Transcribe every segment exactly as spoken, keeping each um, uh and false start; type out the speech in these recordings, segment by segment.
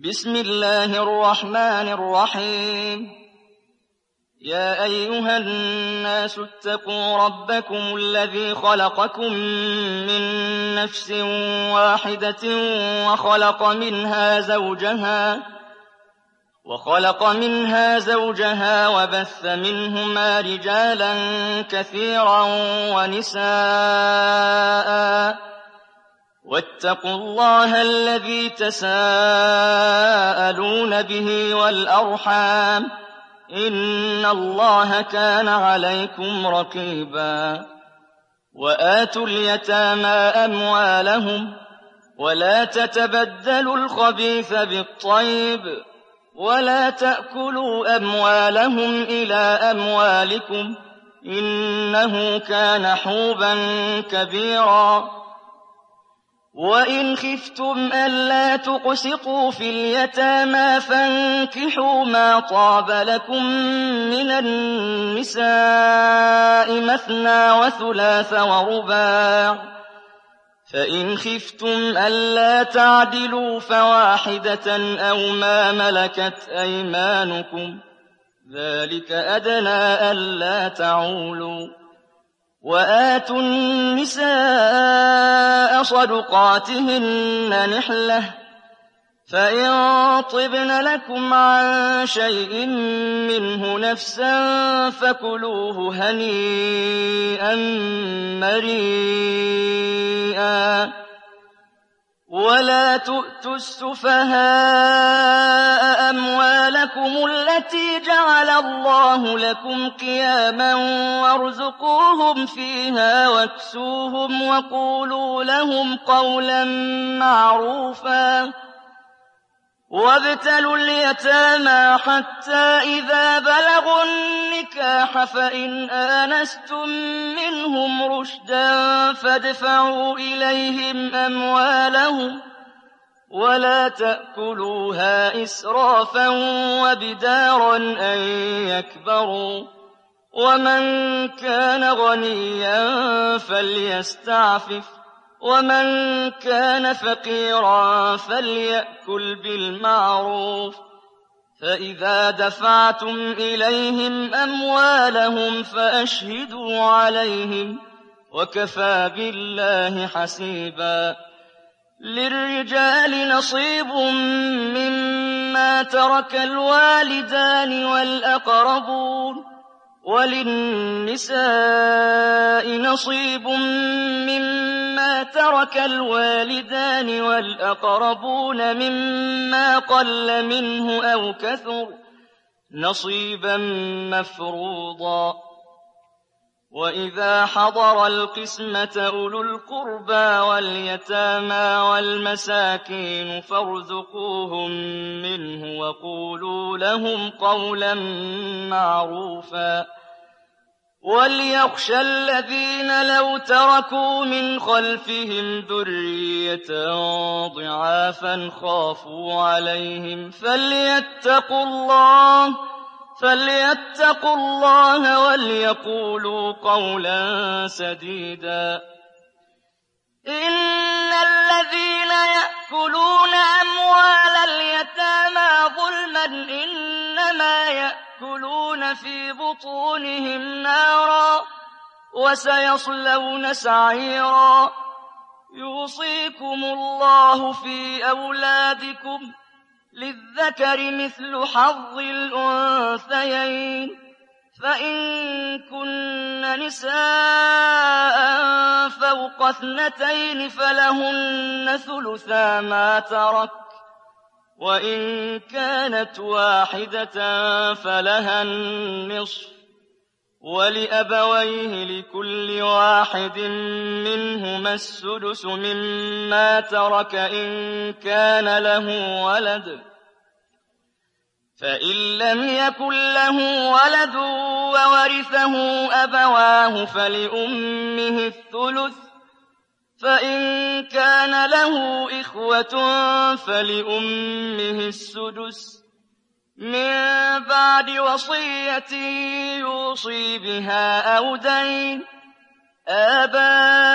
بسم الله الرحمن الرحيم يا أيها الناس اتقوا ربكم الذي خلقكم من نفس واحدة وخلق منها زوجها وخلق منها زوجها وبث منهما رجالا كثيرا ونساء واتقوا الله الذي تساءلون به والأرحام إن الله كان عليكم رقيبا وآتوا اليتامى أموالهم ولا تتبدلوا الخبيث بالطيب ولا تأكلوا أموالهم إلى أموالكم إنه كان حوبا كبيرا وإن خفتم ألا تقسطوا في اليتامى فانكحوا ما طاب لكم من النساء مثنى وثلاث ورباع فإن خفتم ألا تعدلوا فواحدة أو ما ملكت أيمانكم ذلك أدنى ألا تعولوا وآتوا النساء صدقاتهن نحلة فإن طبن لكم عن شيء منه نفسا فكلوه هنيئا مريئا ولا تؤتوا السفهاء أموالكم التي جعل الله لكم قياما وارزقوهم فيها واكسوهم وقولوا لهم قولا معروفا وابتلوا اليتامى حتى إذا بلغوا النكاح فإن آنستم منهم رشدا فادفعوا إليهم أموالهم ولا تأكلوها إسرافا وبدارا أن يكبروا ومن كان غنيا فليستعفف ومن كان فقيرا فليأكل بالمعروف فإذا دفعتم إليهم أموالهم فأشهدوا عليهم وكفى بالله حسيبا للرجال نصيب مما ترك الوالدان والأقربون وللنساء نصيب مما ترك الوالدان والأقربون مما قل منه أو كثر نصيبا مفروضا وإذا حضر القسمة أولو القربى واليتامى والمساكين فارزقوهم منه وقولوا لهم قولا معروفا وليخشى الذين لو تركوا من خلفهم ذرية ضعافا خافوا عليهم فليتقوا الله فليتقوا الله وليقولوا قولا سديدا إن الذين يأكلون أموال اليتامى ظلما إنما يأكلون في بطونهم نارا وسيصلون سعيرا يوصيكم الله في أولادكم للذكر مثل حظ الأنثيين فإن كن نساء فوق اثنتين فلهن ثلثا ما ترك وإن كانت واحدة فلها النصف ولأبويه لكل واحد منهما السدس مما ترك إن كان له ولد فإن لم يكن له ولد وورثه أبواه فلأمه الثلث فإن كان له إخوة فلأمه السدس من بعد وصية يوصي بها أو دين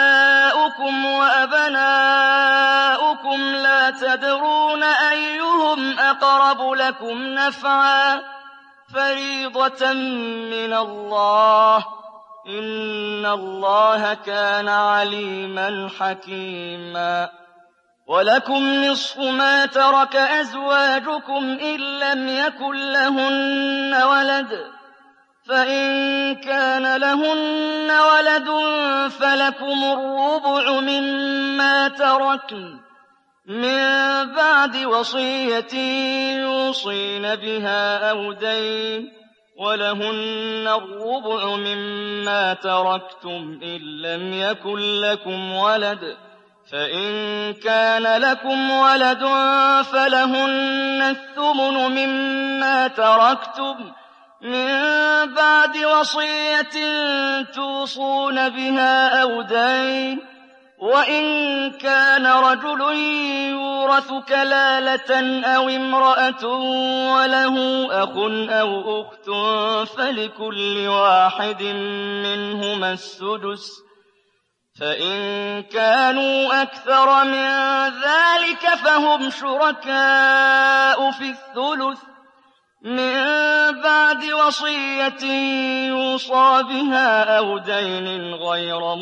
آباؤكم وأبناؤكم لا تدرون أيهم أيهم أقرب لكم نفعا فريضة من الله إن الله كان عليما حكيما ولكم نصف ما ترك أزواجكم إن لم يكن لهن ولد فإن كان لهن ولد فلكم الربع مما تركن من بعد وصية يوصين بها أو دين ولهن الربع مما تركتم إن لم يكن لكم ولد فإن كان لكم ولد فلهن الثمن مما تركتم من بعد وصية توصون بها أو دين وإن كان رجل يورث كلالة أو امرأة وله أخ أو أخت فلكل واحد منهما السدس فإن كانوا أكثر من ذلك فهم شركاء في الثلث من بعد وصية يوصى بها أو دين غير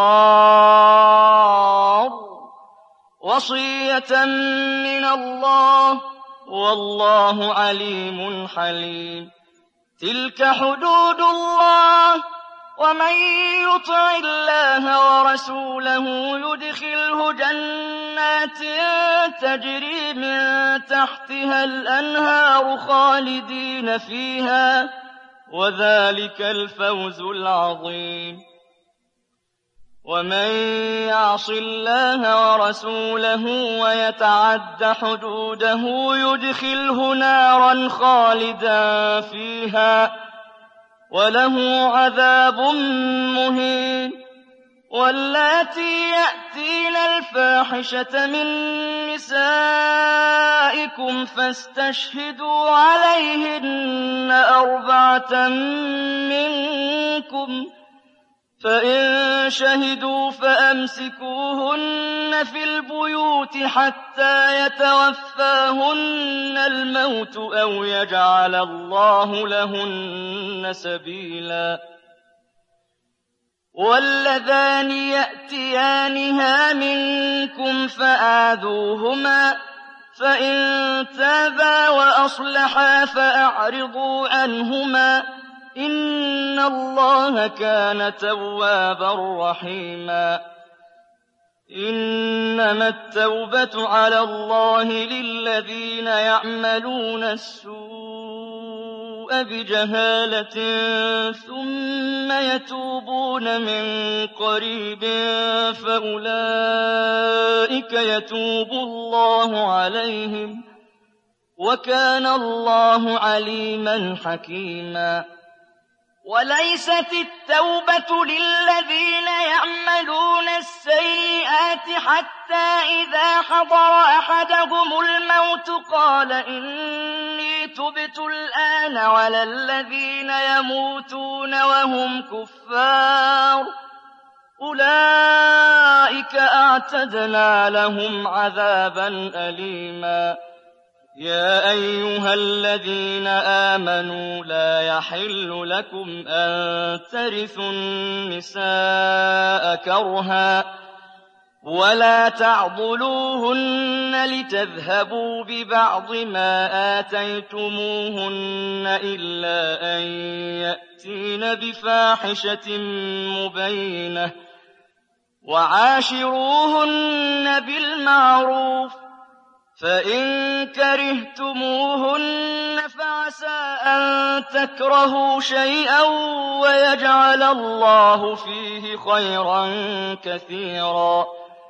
مضار وصية من الله والله عليم حليم تلك حدود الله ومن يطع الله ورسوله يدخله جنات تجري من تحتها الأنهار خالدين فيها وذلك الفوز العظيم ومن يعص الله ورسوله ويتعد حدوده يدخله نارا خالدا فيها وله عذاب مهين واللاتي يأتين الفاحشة من نسائكم فاستشهدوا عليهن أربعة منكم فإن شهدوا فأمسكوهن في البيوت حتى يتوفاهن الموت أو يجعل الله لهن سبيلا واللذان يأتيانها منكم فآذوهما فإن تابا وأصلحا فأعرضوا عنهما إن الله كان توابا رحيما إنما التوبة على الله للذين يعملون السوء بجهالة ثم يتوبون من قريب فأولئك يتوب الله عليهم وكان الله عليما حكيما وليست التوبة للذين يعملون السيئات حتى إذا حضر أحدهم الموت قال إني تبت الآن ولا الذين يموتون وهم كفار أولئك أعتدنا لهم عذابا أليما يا أيها الذين آمنوا لا يحل لكم أن ترثوا النساء كرها ولا تعضلوهن لتذهبوا ببعض ما آتيتموهن إلا أن يأتين بفاحشة مبينة وعاشروهن بالمعروف فإن كرهتموهن فعسى أن تكرهوا شيئا ويجعل الله فيه خيرا كثيرا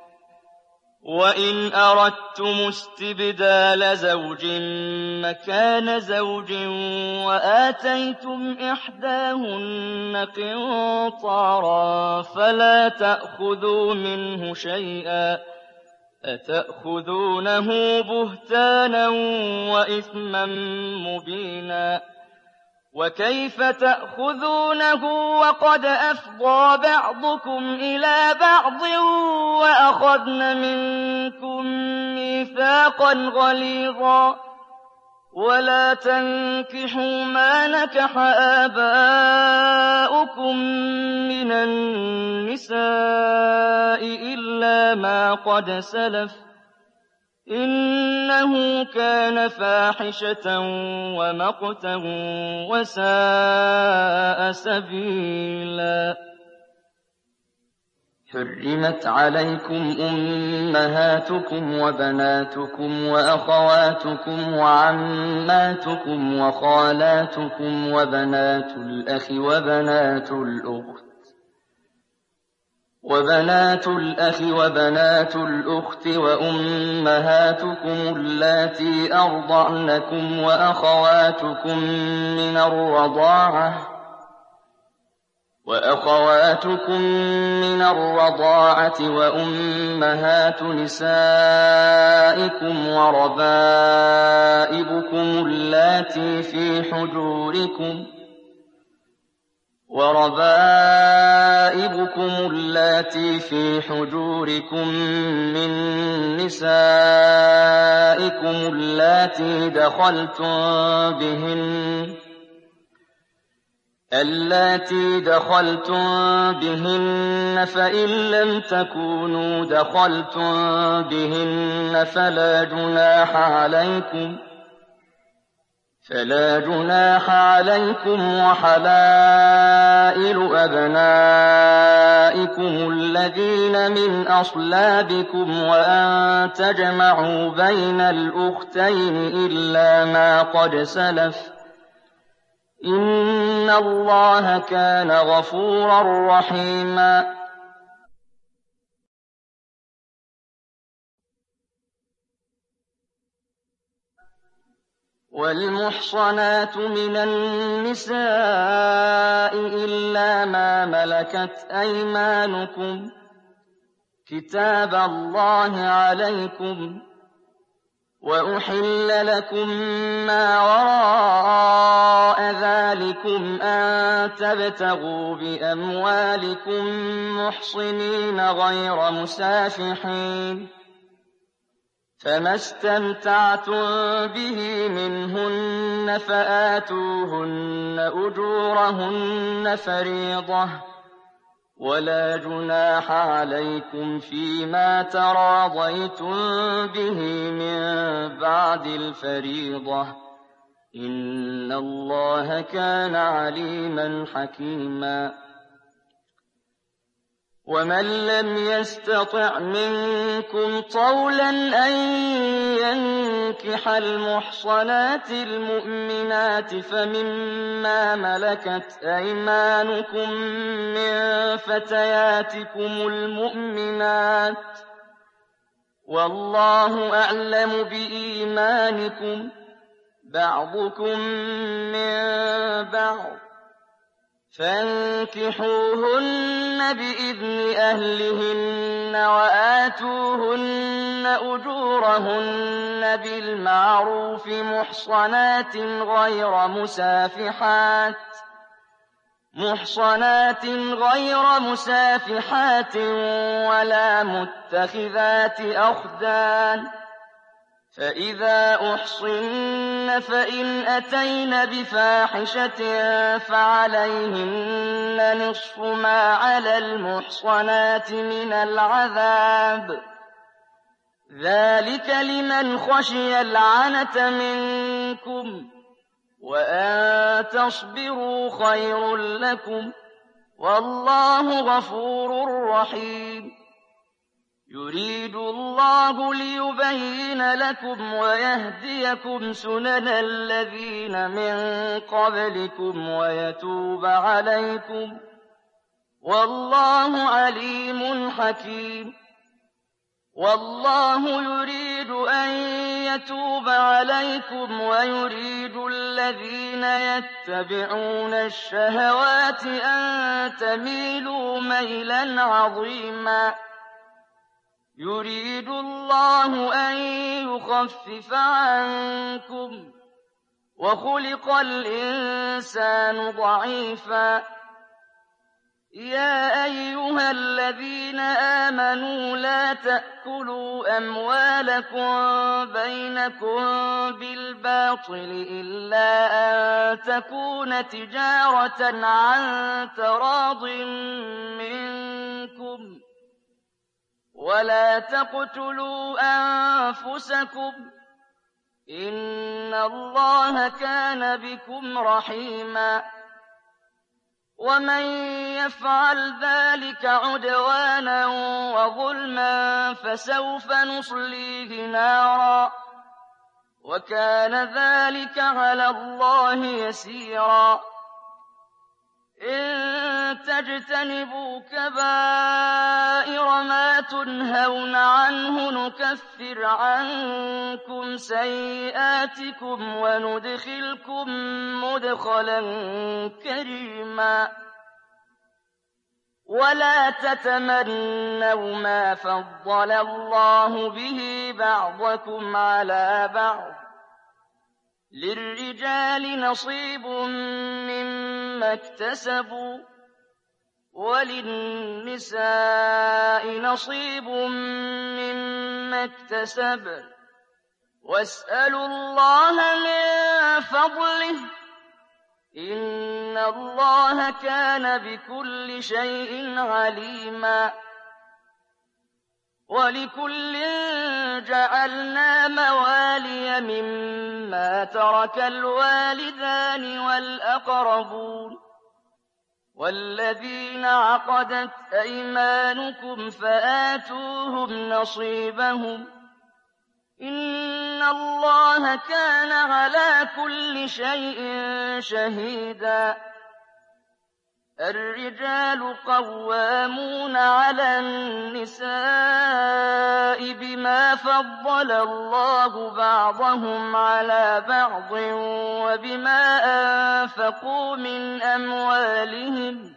وإن أردتم استبدال زوج مكان زوج وآتيتم إحداهن قنطارا فلا تأخذوا منه شيئا أتأخذونه بهتانا وإثما مبينا وكيف تأخذونه وقد أفضى بعضكم إلى بعض وأخذن منكم ميثاقا غليظا ولا تنكحوا ما نكح آباؤكم من النساء إلا ما قد سلف إنه كان فاحشة ومقتا وساء سبيلا. حرمت عليكم أمهاتكم وبناتكم وأخواتكم وعماتكم وخالاتكم وبنات الأخ وبنات الأخت وبنات الأخ وبنات الأخت وأمهاتكم اللاتي أرضعنكم وأخواتكم من الرضاعة وأخواتكم من الرضاعة وأمهات نسائكم وربائبكم اللاتي في حجوركم وربائبكم اللاتي في حجوركم من نسائكم اللاتي دخلتم بهن اللاتي دخلتم بهن فإن لم تكونوا دخلتم بهن فلا جناح عليكم فلا جناح عليكم وحلائل أبنائكم الذين من أصلابكم وأن تجمعوا بين الأختين إلا ما قد سلف إن الله كان غفورا رحيما. والمحصنات من النساء إلا ما ملكت أيمانكم كتاب الله عليكم وأحل لكم ما وراء ذلكم أن تبتغوا بأموالكم محصنين غير مسافحين فما استمتعتم به منهن فآتوهن أجورهن فريضة ولا جناح عليكم فيما تراضيتم به من بعد الفريضة إن الله كان عليما حكيما. ومن لم يستطع منكم طولا أن ينكح المحصنات المؤمنات فمما ملكت أيمانكم من فتياتكم المؤمنات والله أعلم بإيمانكم بعضكم من بعض فانكحوهن بإذن أهلهن وآتوهن أجورهن بالمعروف محصنات غير مسافحات محصنات غير مسافحات ولا متخذات أخدان فإذا أحصن فإن أتين بفاحشة فعليهن نصف ما على المحصنات من العذاب ذلك لمن خشي العنة منكم وأن تصبروا خير لكم والله غفور رحيم. يريد الله ليبين لكم ويهديكم سنن الذين من قبلكم ويتوب عليكم والله عليم حكيم. والله يريد أن يتوب عليكم ويريد الذين يتبعون الشهوات أن تميلوا ميلا عظيما. يريد الله أن يخفف عنكم وخلق الإنسان ضعيفا يَا أَيُّهَا الَّذِينَ آمَنُوا لَا تَأْكُلُوا أَمْوَالَكُم بَيْنَكُم بِالْبَاطِلِ إِلَّا أَن تَكُونَ تِجَارَةً عَن تَرَاضٍ مِّنكُمْ ۚ وَلَا تَقْتُلُوا أَنفُسَكُمْ ۚ إِنَّ اللَّهَ كَانَ بِكُمْ رَحِيمًا. وَمَن يَفْعَلْ ذَٰلِكَ عُدْوَانًا وَظُلْمًا فَسَوْفَ نُصْلِيهِ نَارًا ۚ وَكَانَ ذَٰلِكَ عَلَى اللَّهِ يَسِيرًا. إِن تَجْتَنِبُوا كَبَائِرَ مَا تُنْهَوْنَ عَنْهُ نُكَفِّرْ عَنكُمْ سَيِّئَاتِكُمْ وَنُدْخِلْكُم مُّدْخَلًا كَرِيمًا. وَلَا تَتَمَنَّوْا مَا فَضَّلَ اللَّهُ بِهِ بَعْضَكُمْ عَلَىٰ بَعْضٍ ۚ لِّلرِّجَالِ نَصِيبٌ مِّمَّا اكْتَسَبُوا ۖ وَلِلنِّسَاءِ نَصِيبٌ مِّمَّا اكْتَسَبْنَ ۚ وَاسْأَلُوا اللَّهَ مِن فَضْلِهِ ۗ إِنَّ اللَّهَ كَانَ بِكُلِّ شَيْءٍ عَلِيمًا. وَلِكُلٍّ جَعَلْنَا مَوَالِيَ مِمَّا تَرَكَ الْوَالِدَانِ وَالْأَقْرَبُونَ وَالَّذِينَ عَقَدَتْ أَيْمَانُكُمْ فَآتُوهُمْ نَصِيبَهُمْ ۚ إِنَّ اللَّهَ كَانَ عَلَىٰ كُلِّ شَيْءٍ شَهِيدًا. الرِّجَالُ قَوَّامُونَ عَلَى النِّسَاءِ بِمَا فَضَّلَ اللَّهُ بَعْضَهُمْ عَلَىٰ بَعْضٍ وَبِمَا أَنفَقُوا مِنْ أَمْوَالِهِمْ ۚ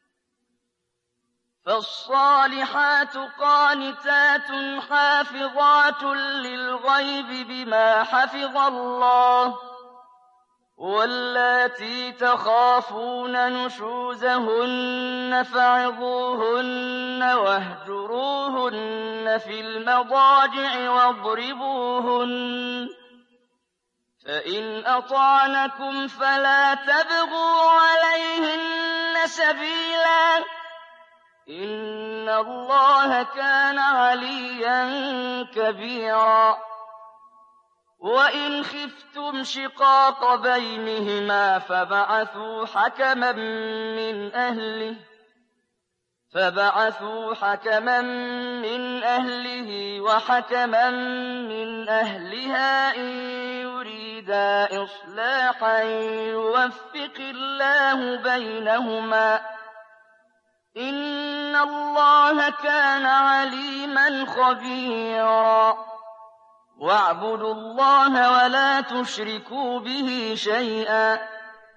فَالصَّالِحَاتُ قَانِتَاتٌ حَافِظَاتٌ لِّلْغَيْبِ بِمَا حَفِظَ اللَّهُ ۚ وَاللَّاتِي تَخَافُونَ نُشُوزَهُنَّ فَعِظُوهُنَّ وَاهْجُرُوهُنَّ فِي الْمَضَاجِعِ وَاضْرِبُوهُنَّ ۖ فَإِنْ أَطَعْنَكُمْ فَلَا تَبْغُوا عَلَيْهِنَّ سَبِيلًا ۗ إِنَّ اللَّهَ كَانَ عَلِيًّا كَبِيرًا. وَإِنْ خِفْتُمْ شِقَاقَ بَيْنِهِمَا فَابْعَثُوا حَكَمًا مِّنْ أَهْلِهِ فَبَعَثُوا حَكَمًا مِّنْ أَهْلِهِ وَحَكَمًا مِّنْ أَهْلِهَا إِن يُرِيدَا إِصْلَاحًا يُوَفِّقِ اللَّهُ بَيْنَهُمَا ۗ إِنَّ اللَّهَ كَانَ عَلِيمًا خَبِيرًا. وَاعْبُدُوا اللَّهَ وَلَا تُشْرِكُوا بِهِ شَيْئًا ۖ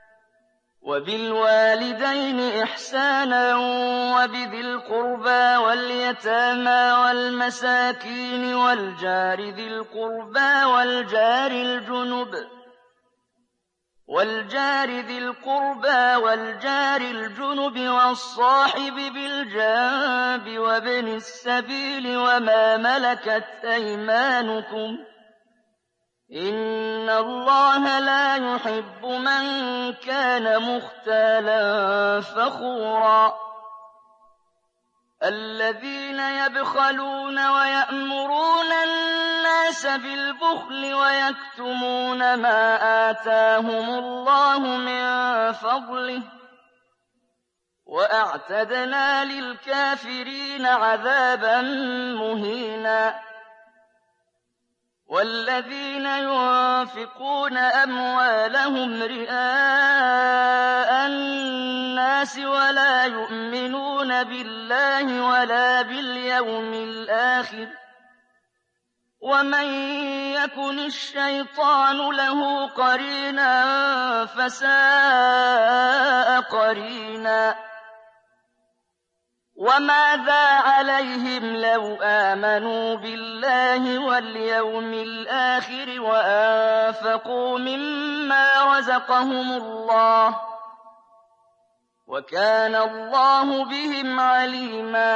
وَبِالْوَالِدَيْنِ إِحْسَانًا وَبِذِي الْقُرْبَىٰ وَالْيَتَامَىٰ وَالْمَسَاكِينِ وَالْجَارِ ذِي الْقُرْبَىٰ وَالْجَارِ الْجُنُبِ وَالْجَارِ ذِي الْقُرْبَىٰ وَالْجَارِ الْجُنُبِ وَالصَّاحِبِ بِالْجَنبِ وَابْنِ السَّبِيلِ وَمَا مَلَكَتْ أَيْمَانُكُمْ ۗ إِنَّ اللَّهَ لَا يُحِبُّ مَن كَانَ مُخْتَالًا فَخُورًا. الَّذِينَ يَبْخَلُونَ وَيَأْمُرُونَ النَّاسَ بِالْبُخْلِ وَيَكْتُمُونَ مَا آتَاهُمُ اللَّهُ مِن فَضْلِهِ ۗ وَأَعْتَدْنَا لِلْكَافِرِينَ عَذَابًا مُّهِينًا. وَالَّذِينَ يُنفِقُونَ أَمْوَالَهُمْ رِئَاءَ النَّاسِ وَلَا يُؤْمِنُونَ بِاللَّهِ وَلَا بِالْيَوْمِ الْآخِرِ ۗ وَمَن يَكُنِ الشَّيْطَانُ لَهُ قَرِينًا فَسَاءَ قَرِينًا. وَمَاذَا عَلَيْهِمْ لَوْ آمَنُوا بِاللَّهِ وَالْيَوْمِ الْآخِرِ وَأَنفَقُوا مِمَّا رَزَقَهُمُ اللَّهُ ۗ وَكَانَ اللَّهُ بِهِمْ عَلِيمًا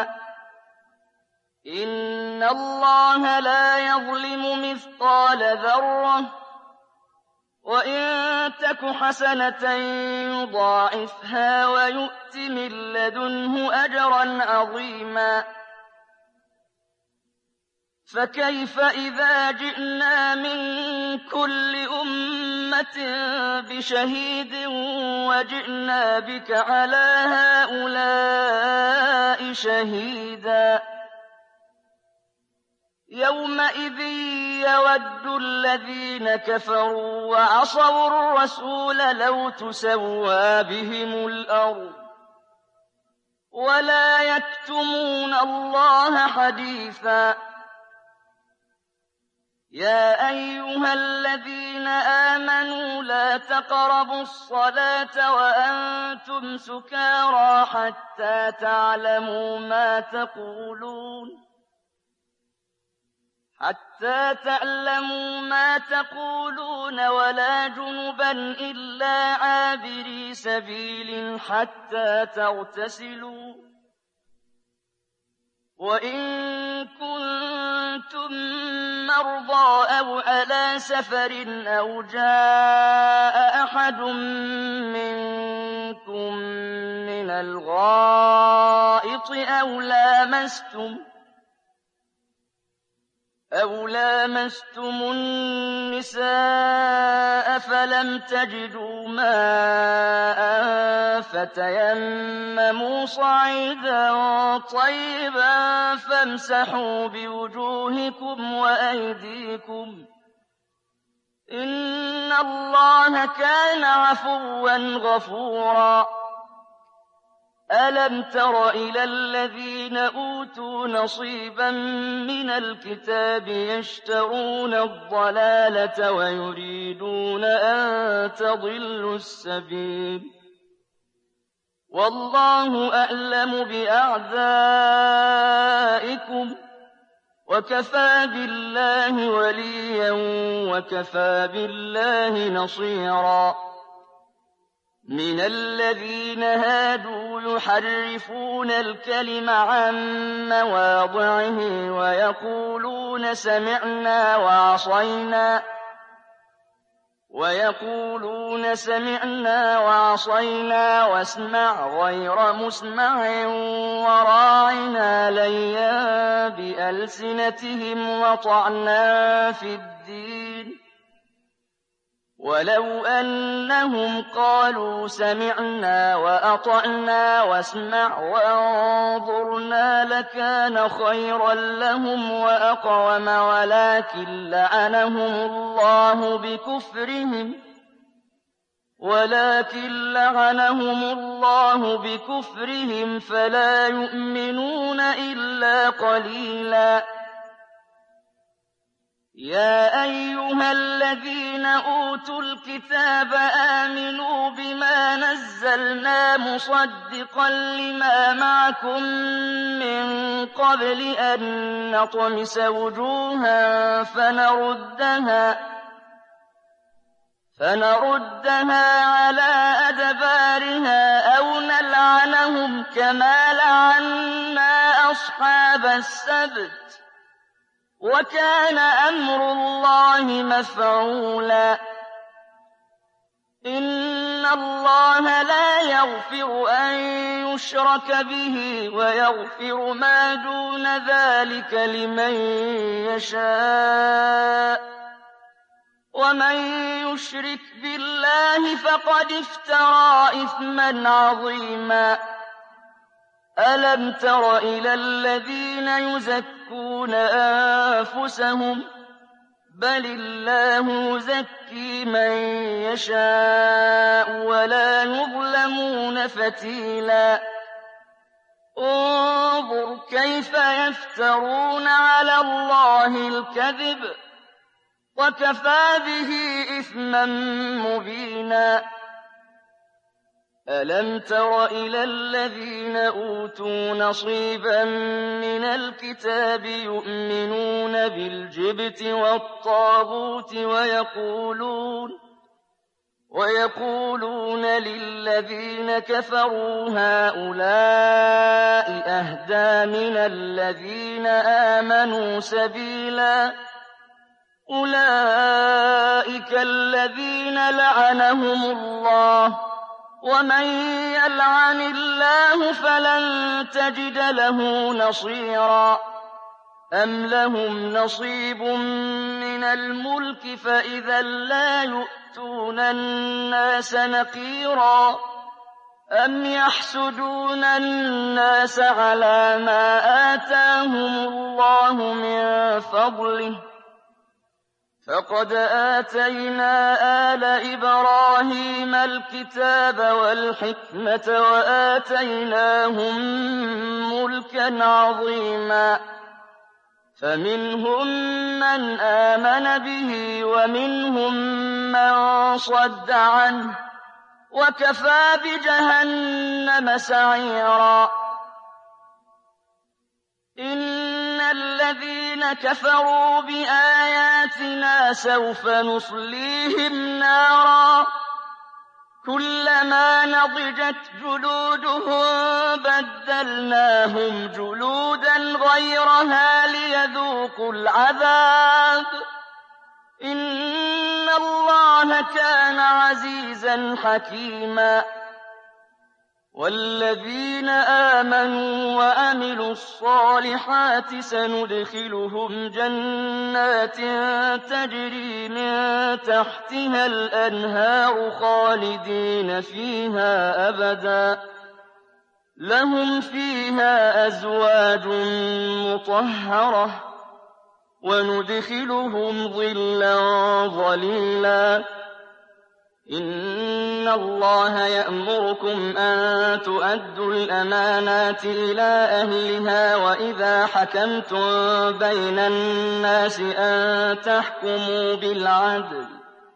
إِنَّ اللَّهَ لَا يَظْلِمُ مِثْقَالَ ذَرَّةٍ وَإِن تَكُ حَسَنَةً يُضَاعِفْهَا وَيُؤْتِ مِن لَّدُنْهُ أَجْرًا عَظِيمًا فَكَيْفَ إِذَا جِئْنَا مِن كُلِّ أُمَّةٍ بِشَهِيدٍ وَجِئْنَا بِكَ عَلَىٰ هَٰؤُلَاءِ شَهِيدًا يَوْمَئِذٍ يَوَدُّ الَّذِينَ كَفَرُوا وَعَصَوُا الرَّسُولَ لَوْ تُسَوَّىٰ بِهِمُ الْأَرْضُ وَلَا يَكْتُمُونَ اللَّهَ حَدِيثًا يَا أَيُّهَا الَّذِينَ آمَنُوا لَا تَقْرَبُوا الصَّلَاةَ وَأَنتُمْ سُكَارَىٰ حَتَّىٰ تَعْلَمُوا مَا تَقُولُونَ حَتَّىٰ تَعْلَمُوا مَا تَقُولُونَ وَلَا جُنُبًا إِلَّا عَابِرِي سَبِيلٍ حَتَّىٰ تَغْتَسِلُوا ۚ وَإِن كُنتُم مَّرْضَىٰ أَوْ عَلَىٰ سَفَرٍ أَوْ جَاءَ أَحَدٌ مِّنكُم مِّنَ الْغَائِطِ أَوْ لَامَسْتُمُ أَوْ لَامَسْتُمُ النِّسَاءَ فَلَمْ تَجِدُوا مَاءً فَتَيَمَّمُوا صَعِيدًا طَيِّبًا فَامْسَحُوا بِوُجُوهِكُمْ وَأَيْدِيكُمْ ۗ إِنَّ اللَّهَ كَانَ عَفُوًّا غَفُورًا أَلَمْ تَرَ إِلَى الَّذِينَ أُوتُوا نَصِيبًا مِّنَ الْكِتَابِ يَشْتَرُونَ الضَّلَالَةَ وَيُرِيدُونَ أَن تَضِلُّوا السَّبِيلَ وَاللَّهُ أَعْلَمُ بِأَعْدَائِكُمْ ۚ وَكَفَىٰ بِاللَّهِ وَلِيًّا وَكَفَىٰ بِاللَّهِ نَصِيرًا مِنَ الَّذِينَ هَادُوا يُحَرِّفُونَ الْكَلِمَ عَن مَّوَاضِعِهِ وَيَقُولُونَ سَمِعْنَا وَعَصَيْنَا وَيَقُولُونَ سَمِعْنَا وَعَصَيْنَا وَاسْمَعْ غَيْرَ مُسْمَعٍ وَرَاعِنَا لَيًّا بِأَلْسِنَتِهِمْ وَطَعْنًا فِي الدِّينِ ۚ وَلَوْ أَنَّهُمْ قَالُوا سَمِعْنَا وَأَطَعْنَا وَاسْمَعْ وَانظُرْنَا لَكَانَ خَيْرًا لَّهُمْ وَأَقْوَمَ وَلَٰكِن لَّعَنَهُمُ اللَّهُ بِكُفْرِهِمْ وَلَٰكِن لَّعَنَهُمُ اللَّهُ بِكُفْرِهِمْ فَلَا يُؤْمِنُونَ إِلَّا قَلِيلًا يَا أَيُّهَا الَّذِينَ أُوتُوا الْكِتَابَ آمِنُوا بِمَا نَزَّلْنَا مُصَدِّقًا لِّمَا مَعَكُم مِّن قَبْلِ أَن نَّطْمِسَ وُجُوهًا فَنَرُدَّهَا فَنَرُدَّهَا عَلَىٰ أَدْبَارِهَا أَوْ نَلْعَنَهُمْ كَمَا لَعَنَّا أَصْحَابَ السَّبْتِ ۚ وَكَانَ أَمْرُ اللَّهِ مَفْعُولًا إِنَّ اللَّهَ لَا يَغْفِرُ أَن يُشْرَكَ بِهِ وَيَغْفِرُ مَا دُونَ ذَٰلِكَ لِمَن يَشَاءُ ۚ وَمَن يُشْرِكْ بِاللَّهِ فَقَدِ افْتَرَىٰ إِثْمًا عَظِيمًا أَلَمْ تَرَ إِلَى الَّذِينَ يُزَكُّونَ أَنفُسَهُم ۚ بَلِ اللَّهُ يُزَكِّي مَن يَشَاءُ وَلَا يُظْلَمُونَ فَتِيلًا انظُرْ كَيْفَ يَفْتَرُونَ عَلَى اللَّهِ الْكَذِبَ ۖ وَكَفَىٰ بِهِ إِثْمًا مُّبِينًا أَلَمْ تَرَ إِلَى الَّذِينَ أُوتُوا نَصِيبًا مِّنَ الْكِتَابِ يُؤْمِنُونَ بِالْجِبْتِ وَالطَّاغُوتِ وَيَقُولُونَ ويقولون للذين كفروا هؤلاء أهدى من الذين آمنوا سبيلا أولئك الذين لعنهم الله ومن يلعن الله فلن تجد له نصيرا أم لهم نصيب من الملك فإذا لا يؤتون الناس نقيرا أم يحسدون الناس على ما آتاهم الله من فضله فقد آتينا آل إبراهيم الكتاب والحكمة وآتيناهم ملكا عظيما فمنهم من آمن به ومنهم من صد عنه وكفى بجهنم سعيرا إن الذين كفروا بآياتنا سوف نصليهم نارا كلما نضجت جلودهم بدلناهم جلودا غيرها ليذوقوا العذاب إن الله كان عزيزا حكيما والذين آمنوا وعملوا الصالحات سندخلهم جنات تجري من تحتها الأنهار خالدين فيها أبدا لهم فيها أزواج مطهرة وندخلهم ظلا ظليلا إن الله يأمركم أن تؤدوا الأمانات إلى أهلها وإذا حكمتم بين الناس أن تحكموا بالعدل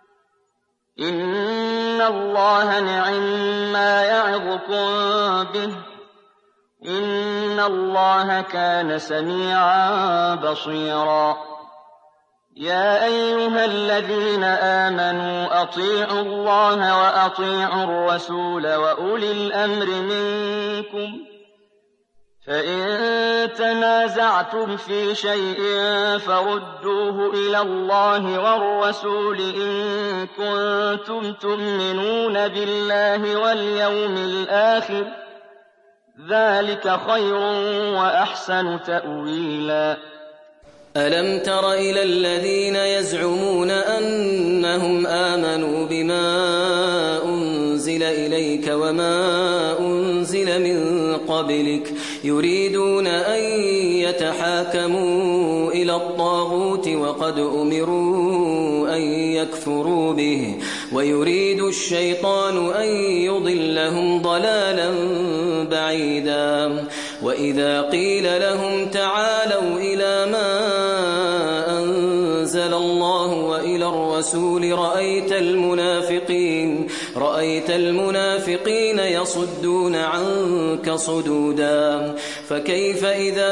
إن الله نعما يعظكم به إن الله كان سميعا بصيرا يا أيها الذين آمنوا أطيعوا الله وأطيعوا الرسول وأولي الأمر منكم فإن تنازعتم في شيء فردوه إلى الله والرسول إن كنتم تؤمنون بالله واليوم الآخر ذلك خير وأحسن تأويلا ألم تر إلى الذين يزعمون أنهم آمنوا بما أنزل إليك وما أنزل من قبلك يريدون أن يتحاكموا إلى الطاغوت وقد أمروا أن يكفروا به ويريد الشيطان أن يضلهم ضلالا بعيدا وإذا قيل لهم تعالوا إلى ما أنزل الله وإلى الرسول رأيت المنافقين رأيت المنافقين يصدون عنك صدودا فكيف إذا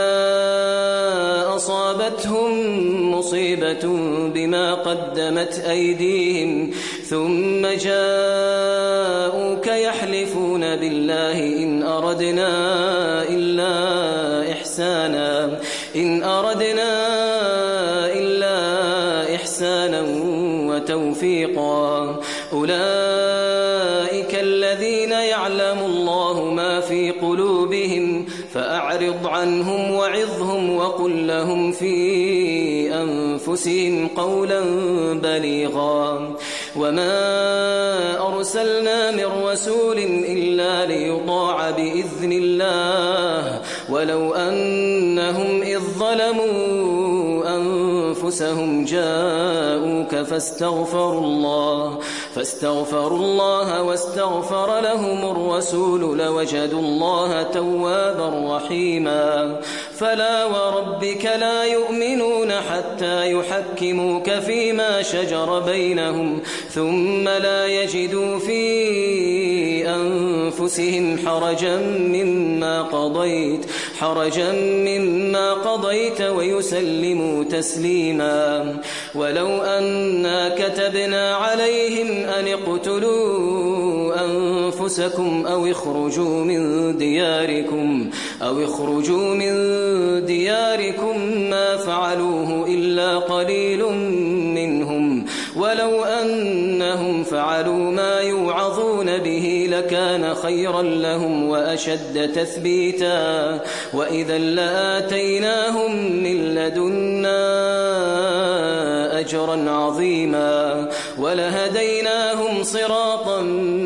أصابتهم مصيبة بما قدمت أيديهم ثم جاءوك يحلفون بالله إن أردنا إلا إحسانا إن أردنا إلا إحسانا وتوفيقا أولئك الذين يعلم الله ما في قلوبهم فأعرض عنهم وعظهم وقل لهم في أنفسهم قولا بليغا وما أرسلنا من رسول إلا ليطاع بإذن الله ولو أنهم إذ ظلموا أنفسهم جاءوك فاستغفروا الله فاستغفروا الله واستغفر لهم الرسول لوجدوا الله توابا رحيما فلا وربك لا يؤمنون حتى يحكموك فيما شجر بينهم ثم لا يجدوا في أنفسهم حرجا مما قضيت حرجا مما قضيت ويسلموا تسليما ولو أنا كتبنا عليهم أن اقتلوا أنفسكم أو اخرجوا من دياركم أو اخرجوا من دياركم ما فعلوه إلا قليل منهم ولو أنهم فعلوا ما يوعظون به لكان خيرا لهم وأشد تثبيتا وإذا لآتيناهم من لدنا أجرا عظيما ولهديناهم صراطا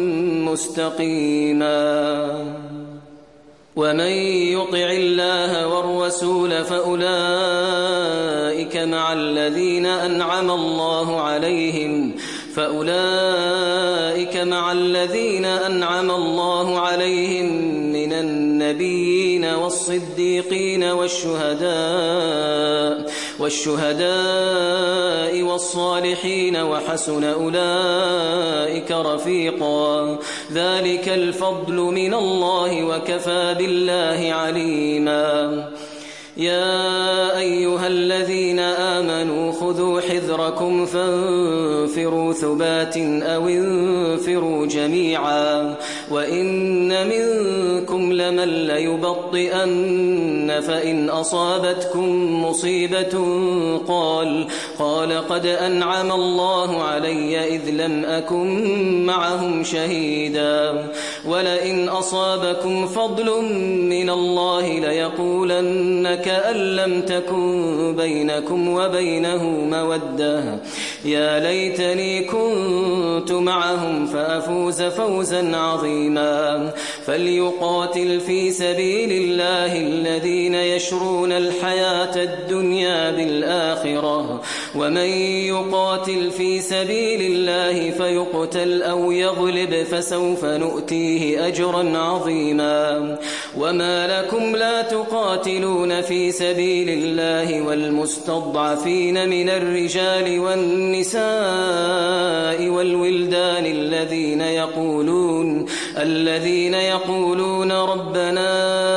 مستقيما ومن يطع الله والرسول فأولئك مع الذين أنعم الله عليهم فأولئك مع الذين أنعم الله عليهم من النبيين والصديقين والشهداء والشهداء والصالحين وحسن أولئك رفيقا ذلك الفضل من الله وكفى بالله عليما يا أيها الذين آمنوا خذوا حذركم فانفروا ثبات أو انفروا جميعا وإن منكم لمن ليبطئن فإن أصابتكم مصيبة قال قال قد أنعم الله علي إذ لم أكن معهم شهيدا ولئن أصابكم فضل من الله ليقولن كأن لم تكن بينكم وبينه مودة يا ليتني كنت معهم فأفوز فوزا عظيما فليقاتل في سبيل الله الذين يشرون الحياة الدنيا بالآخرة ومن يقاتل في سبيل الله فيقتل أو يغلب فسوف نؤتيه أجرا عظيما وما لكم لا تقاتلون في سبيل الله والمستضعفين من الرجال والنساء والولدان الذين يقولون الذين يقولون ربنا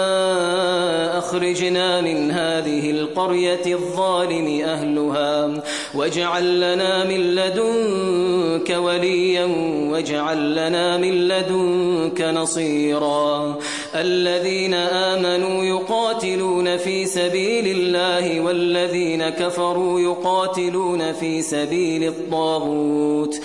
أخرجنا من هذه القرية الظالم أهلها واجعل لنا من لدنك وليا واجعل لنا من لدنك نصيرا الذين آمنوا يقاتلون في سبيل الله والذين كفروا يقاتلون في سبيل الطاغوت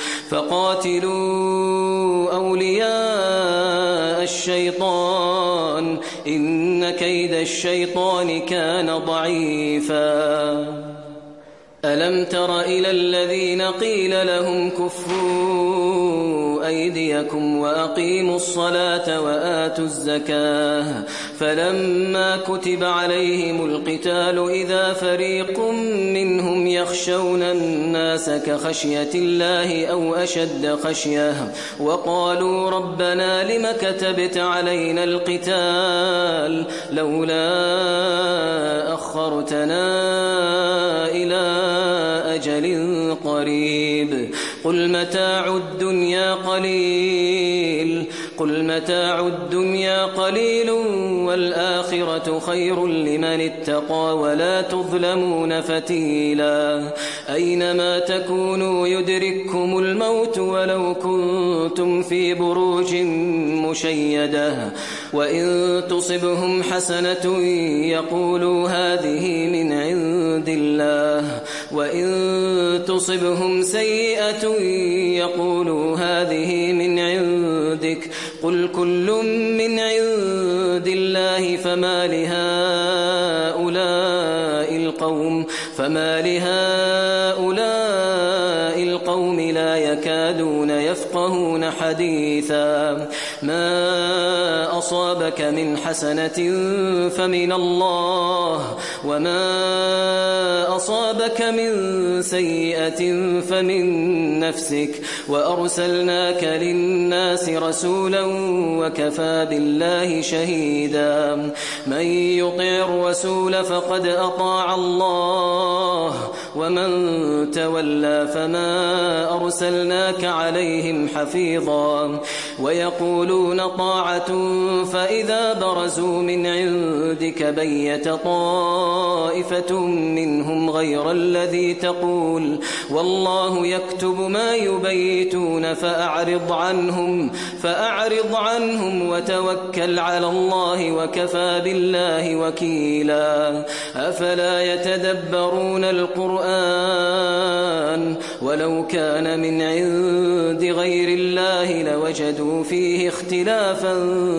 فقاتلوا أولياء الشيطان إن كيد الشيطان كان ضعيفا ألم تر إلى الذين قيل لهم كفوا أيديكم وأقيموا الصلاة وآتوا الزكاة فلما كتب عليهم القتال إذا فريق منهم يخشون الناس كخشية الله أو أشد خشية وقالوا ربنا لم كتبت علينا القتال لولا أخرتنا إلى أجل قريب قل متاع الدنيا قليل قل متاع الدنيا قليل والآخرة خير لمن اتقى ولا تظلمون فتيلا أينما تكونوا يدرككم الموت ولو كنتم في بروج مشيدة وإن تصبهم حسنة يقولوا هذه من عند الله وإن تصبهم سيئة يقولوا هذه من عندك قل كل من عند الله فما لهؤلاء القوم فما لهؤلاء القوم لا يكادون يفقهون حديثا ما أصابك من حسنة فمن الله وما أصابك من سيئة فمن نفسك وأرسلناك للناس رسولا وكفى بالله شهيدا من يطع الرسول فقد أطاع الله ومن تولى فما أرسلناك عليهم حفيظا ويقولون طاعة فإذا برزوا من عندك بيت طائفة منهم غير الذي تقول والله يكتب ما يبيتون فأعرض عنهم فأعرض عنهم وتوكل على الله وكفى بالله وكيلا أفلا يتدبرون القرآن ولو كان من عند غير الله لوجدوا فيه اختلافا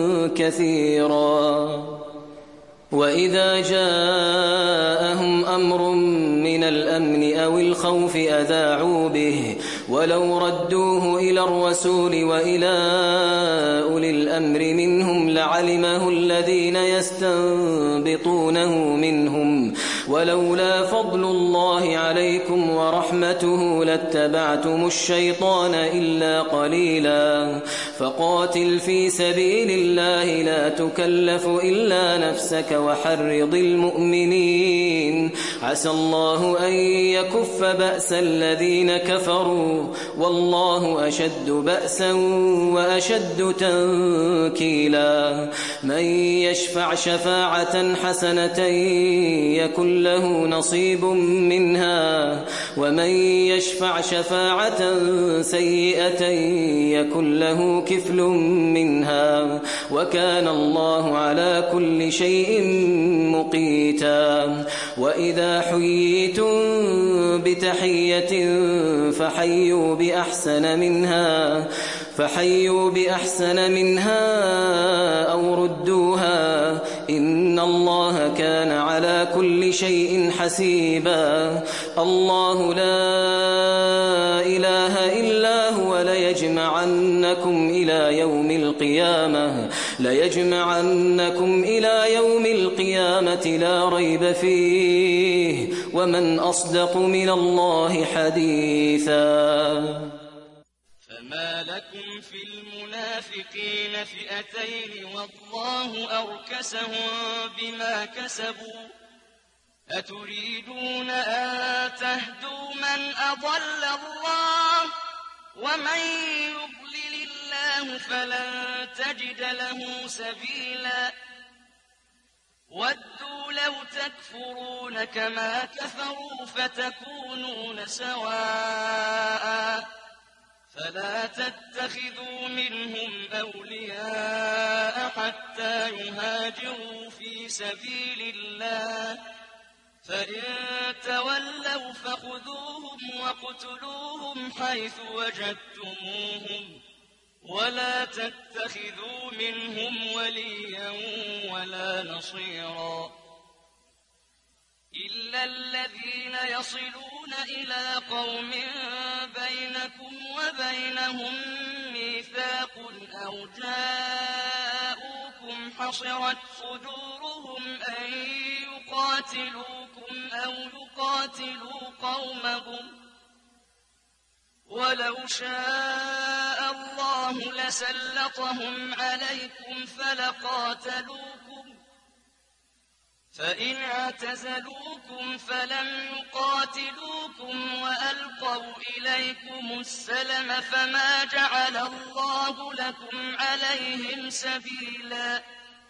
كثيرا وإذا جاءهم أمر من الأمن أو الخوف أذاعوا به ولو ردوه إلى الرسول وإلى أولي الأمر منهم لعلمه الذين يستنبطونه منهم ولولا فضل الله عليكم ورحمته لاتبعتم الشيطان إلا قليلا فقاتل في سبيل الله لا تكلف إلا نفسك وحرض المؤمنين عسى الله أن يكف بأس الذين كفروا والله أشد بأسا وأشد تنكيلا من يشفع شفاعة حسنة يكن له نصيب منها ومن يشفع شفاعة سيئة يكن له كفل منها وكان الله على كل شيء مقيتا وإذا حييتم بتحية فحيوا بأحسن منها فحيوا بأحسن منها أو ردوها إن الله كان على كل شيء حسيبا الله لا إله إلا هو ليجمعنكم إلى يوم القيامة ليجمعنكم إلى يوم القيامة لا ريب فيه ومن أصدق من الله حديثا فما لكم في المنافقين فئتين والله أركسهم بما كسبوا أتريدون أن تهدوا من أضل الله ومن يضلل الله فلن تجد له سبيلا ودوا لو تكفرون كما كفروا فتكونون سواء فلا تتخذوا منهم أولياء حتى يهاجروا في سبيل الله فإن تولوا فخذوهم واقتلوهم حيث وجدتموهم ولا تتخذوا منهم وليا ولا نصيرا إلا الذين يصلون إلى قوم بينكم وبينهم ميثاق أو جاءوكم حصرت صدورهم أن يقاتلوكم أو يقاتلوا قومهم ولو شاء الله لسلطهم عليكم فلقاتلوكم فإن اعتزلوكم فلم يقاتلوكم وألقوا إليكم السلم فما جعل الله لكم عليهم سبيلا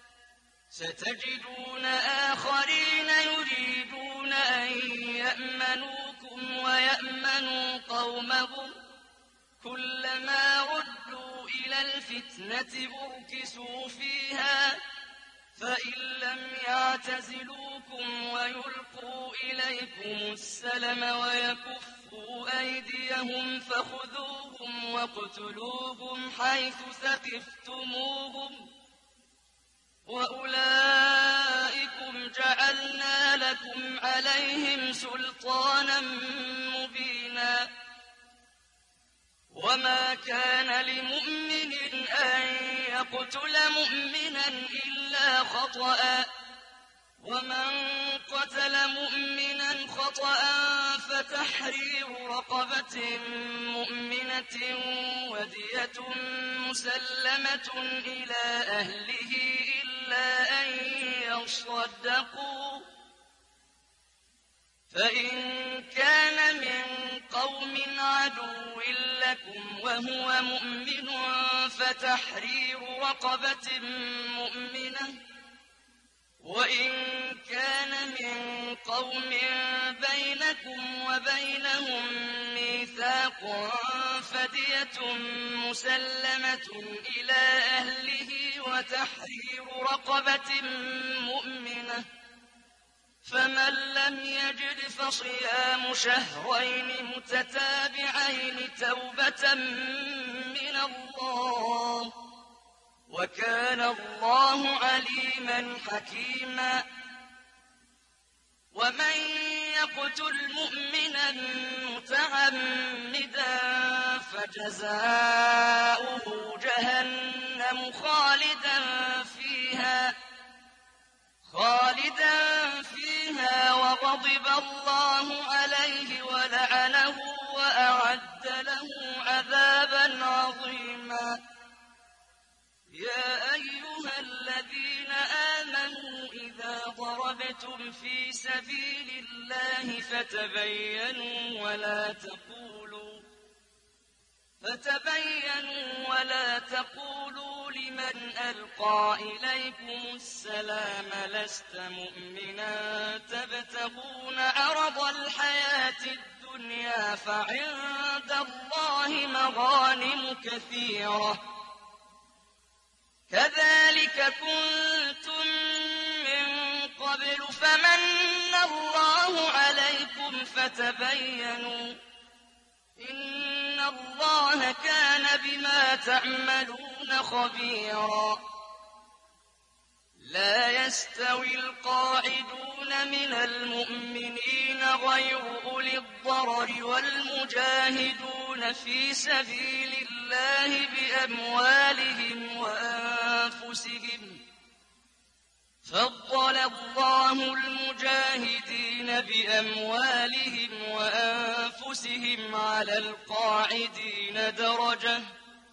ستجدون آخرين يريدون أن يأمنوكم ويأمنوا قومهم كلما ردوا إلى الفتنة أركسوا فيها فإن لم يعتزلوكم ويلقوا إليكم السلم ويكفوا أيديهم فخذوهم واقتلوهم حيث ثقفتموهم وأولئكم جعلنا لكم عليهم سلطانا مبينا وما كان لمؤمن أن يقتل مؤمنا إلا خطأ ومن قتل مؤمنا خطأ فتحرير رقبة مؤمنة ودية مسلمة إلى أهله إلا أن يصدقوا فإن كان من قوم عدو لكم وهو مؤمن فتحرير رقبة مؤمنة، وإن كان من قوم بينكم وبينهم ميثاق فدية مسلمة إلى أهله وتحرير رقبة مؤمنة، فمن لم يجد فصيام شهرين متتابعين توبة من الله، وكان الله عليما حكيما. ومن يقتل مؤمنا متعمدا فجزاؤه جهنم خالدا فيها خالدا فيها وغضب الله عليه ولعنه وأعد له عذابا عظيما. يا أيها الذين آمنوا إذا ضربتم في سبيل الله فتبينوا ولا تقولوا فتبينوا ولا تقولوا لمن ألقى إليكم السلام لست مؤمنا تبتغون عرض الحياة الدنيا فعند الله مغانم كثيرة كذلك كنتم من قبل فمن الله عليكم فتبينوا إن الله كان بما تعملون خبيرا. لا يستوي القاعدون من المؤمنين غير أولي الضرر والمجاهدون في سبيل الله بأموالهم وأنفسهم، فضل الله المجاهدين بأموالهم وأنفسهم على القاعدين درجة،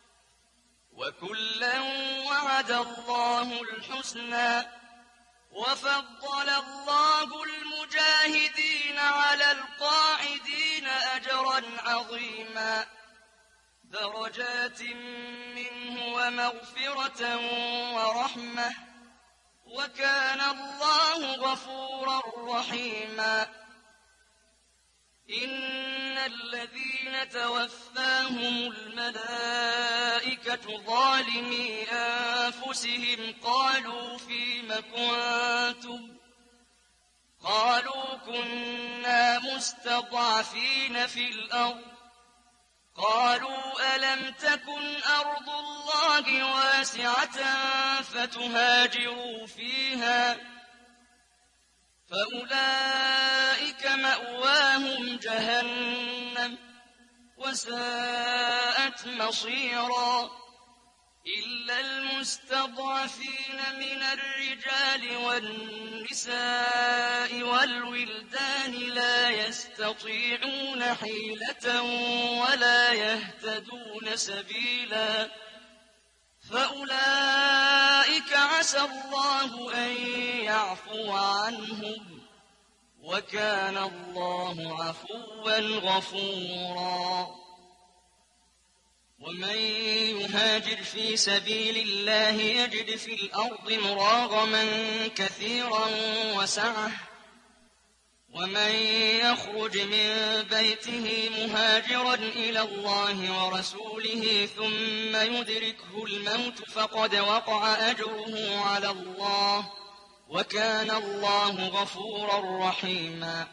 وكلا وعد الله الحسنى، وفضل الله المجاهدين على القاعدين أجرا عظيما، درجات منه ومغفرة ورحمة، وكان الله غفورا رحيما. إن الذين توفاهم الملائكة ظالمي أنفسهم قالوا فيم كنتم قالوا كنا مستضعفين في الأرض قالوا ألم تكن أرض الله واسعة فتهاجروا فيها فأولئك مأواهم جهنم وساءت مصيرا. إلا المستضعفين من الرجال والنساء والولدان لا يستطيعون حيلة ولا يهتدون سبيلا، فأولئك عسى الله أن يعفو عنهم، وكان الله عفوا غفورا. ومن يهاجر في سبيل الله يجد في الأرض مراغما كثيرا وسعة، ومن يخرج من بيته مهاجرا إلى الله ورسوله ثم يدركه الموت فقد وقع أجره على الله، وكان الله غفورا رحيما.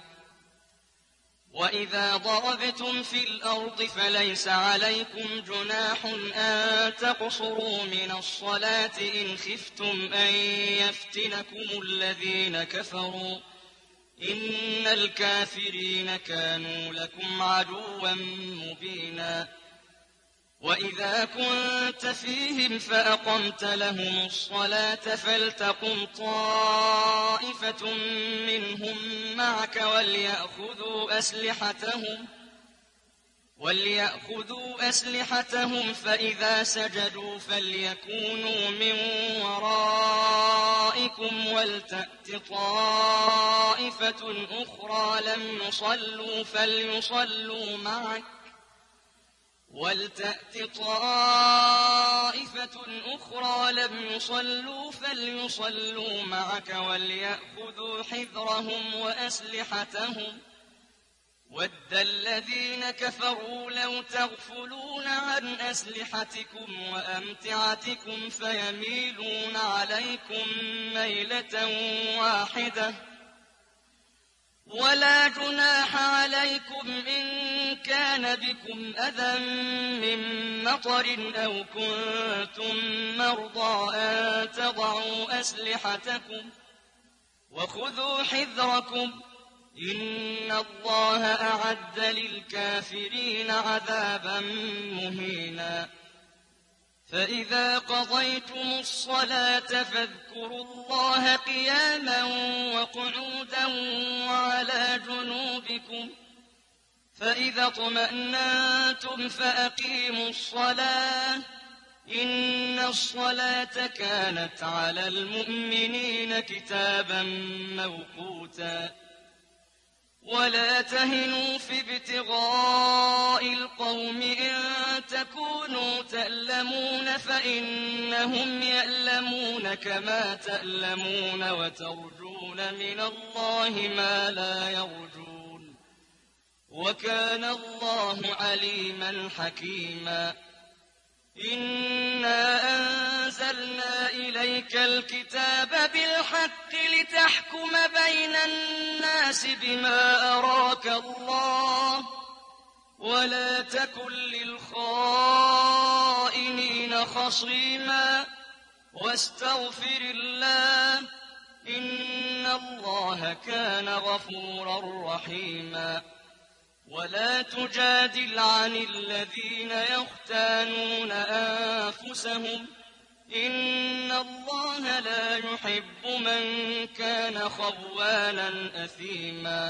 وإذا ضربتم في الأرض فليس عليكم جناح أن تقصروا من الصلاة إن خفتم أن يفتنكم الذين كفروا، إن الكافرين كانوا لكم عدوا مبينا. وإذا كنت فيهم فأقمت لهم الصلاة فلتقم طائفة منهم معك وليأخذوا أسلحتهم وَلْيَأْخُذُوا أَسْلِحَتَهُمْ فَإِذَا سَجَدُوا فَلْيَكُونُوا مِن وَرَائِكُمْ وَلْتَأْتِ طَائِفَةٌ أُخْرَىٰ لَمْ يُصَلُّوا فَلْيُصَلُّوا مَعَكَ وَلْتَأْتِ طَائِفَةٌ أُخْرَىٰ لَمْ يُصَلُّوا فَلْيُصَلُّوا مَعَكَ وَلْيَأْخُذُوا حِذْرَهُمْ وَأَسْلِحَتَهُمْ ۗ وَدَّ الَّذِينَ كَفَرُوا لَوْ تَغْفُلُونَ عَنْ أَسْلِحَتِكُمْ وَأَمْتِعَتِكُمْ فَيَمِيلُونَ عَلَيْكُم مَّيْلَةً وَاحِدَةً ۚ وَلَا جُنَاحَ عَلَيْكُمْ إِن كَانَ بِكُمْ أَذًى مِّن مَّطَرٍ أَوْ كُنتُم مَّرْضَىٰ أَن تَضَعُوا أَسْلِحَتَكُمْ ۖ وَخُذُوا حِذْرَكُمْ ۗ إِنَّ اللَّهَ أَعَدَّ لِلْكَافِرِينَ عَذَابًا مُّهِينًا. فَإِذَا قَضَيْتُمُ الصَّلَاةَ فَاذْكُرُوا اللَّهَ قِيَامًا وَقُعُودًا وَعَلَىٰ جُنُوبِكُمْ ۚ فَإِذَا اطْمَأْنَنتُمْ فَأَقِيمُوا الصَّلَاةَ ۚ إِنَّ الصَّلَاةَ كَانَتْ عَلَى الْمُؤْمِنِينَ كِتَابًا مَّوْقُوتًا. وَلَا تَهِنُوا فِي ابْتِغَاءِ الْقَوْمِ إِن تَكُونُوا تَأْلَمُونَ فَإِنَّهُمْ يَأْلَمُونَ كَمَا تَأْلَمُونَ وَتَرْجُونَ مِنَ اللَّهِ مَا لَا يَرْجُونَ ۗ وَكَانَ اللَّهُ عَلِيمًا حَكِيمًا. إِنَّا أَنزَلْنَا إِلَيْكَ الْكِتَابَ بِالْحَقِّ لِتَحْكُمَ بَيْنَ النَّاسِ بِمَا أَرَاكَ اللَّهُ ۚ وَلَا تَكُن لِّلْخَائِنِينَ خَصِيمًا، وَاسْتَغْفِرِ اللَّهَ ۖ إِنَّ اللَّهَ كَانَ غَفُورًا رَّحِيمًا. وَلَا تُجَادِلْ عَنِ الَّذِينَ يَخْتَانُونَ أَنفُسَهُمْ ۚ إِنَّ اللَّهَ لَا يُحِبُّ مَن كَانَ خَوَّانًا أَثِيمًا.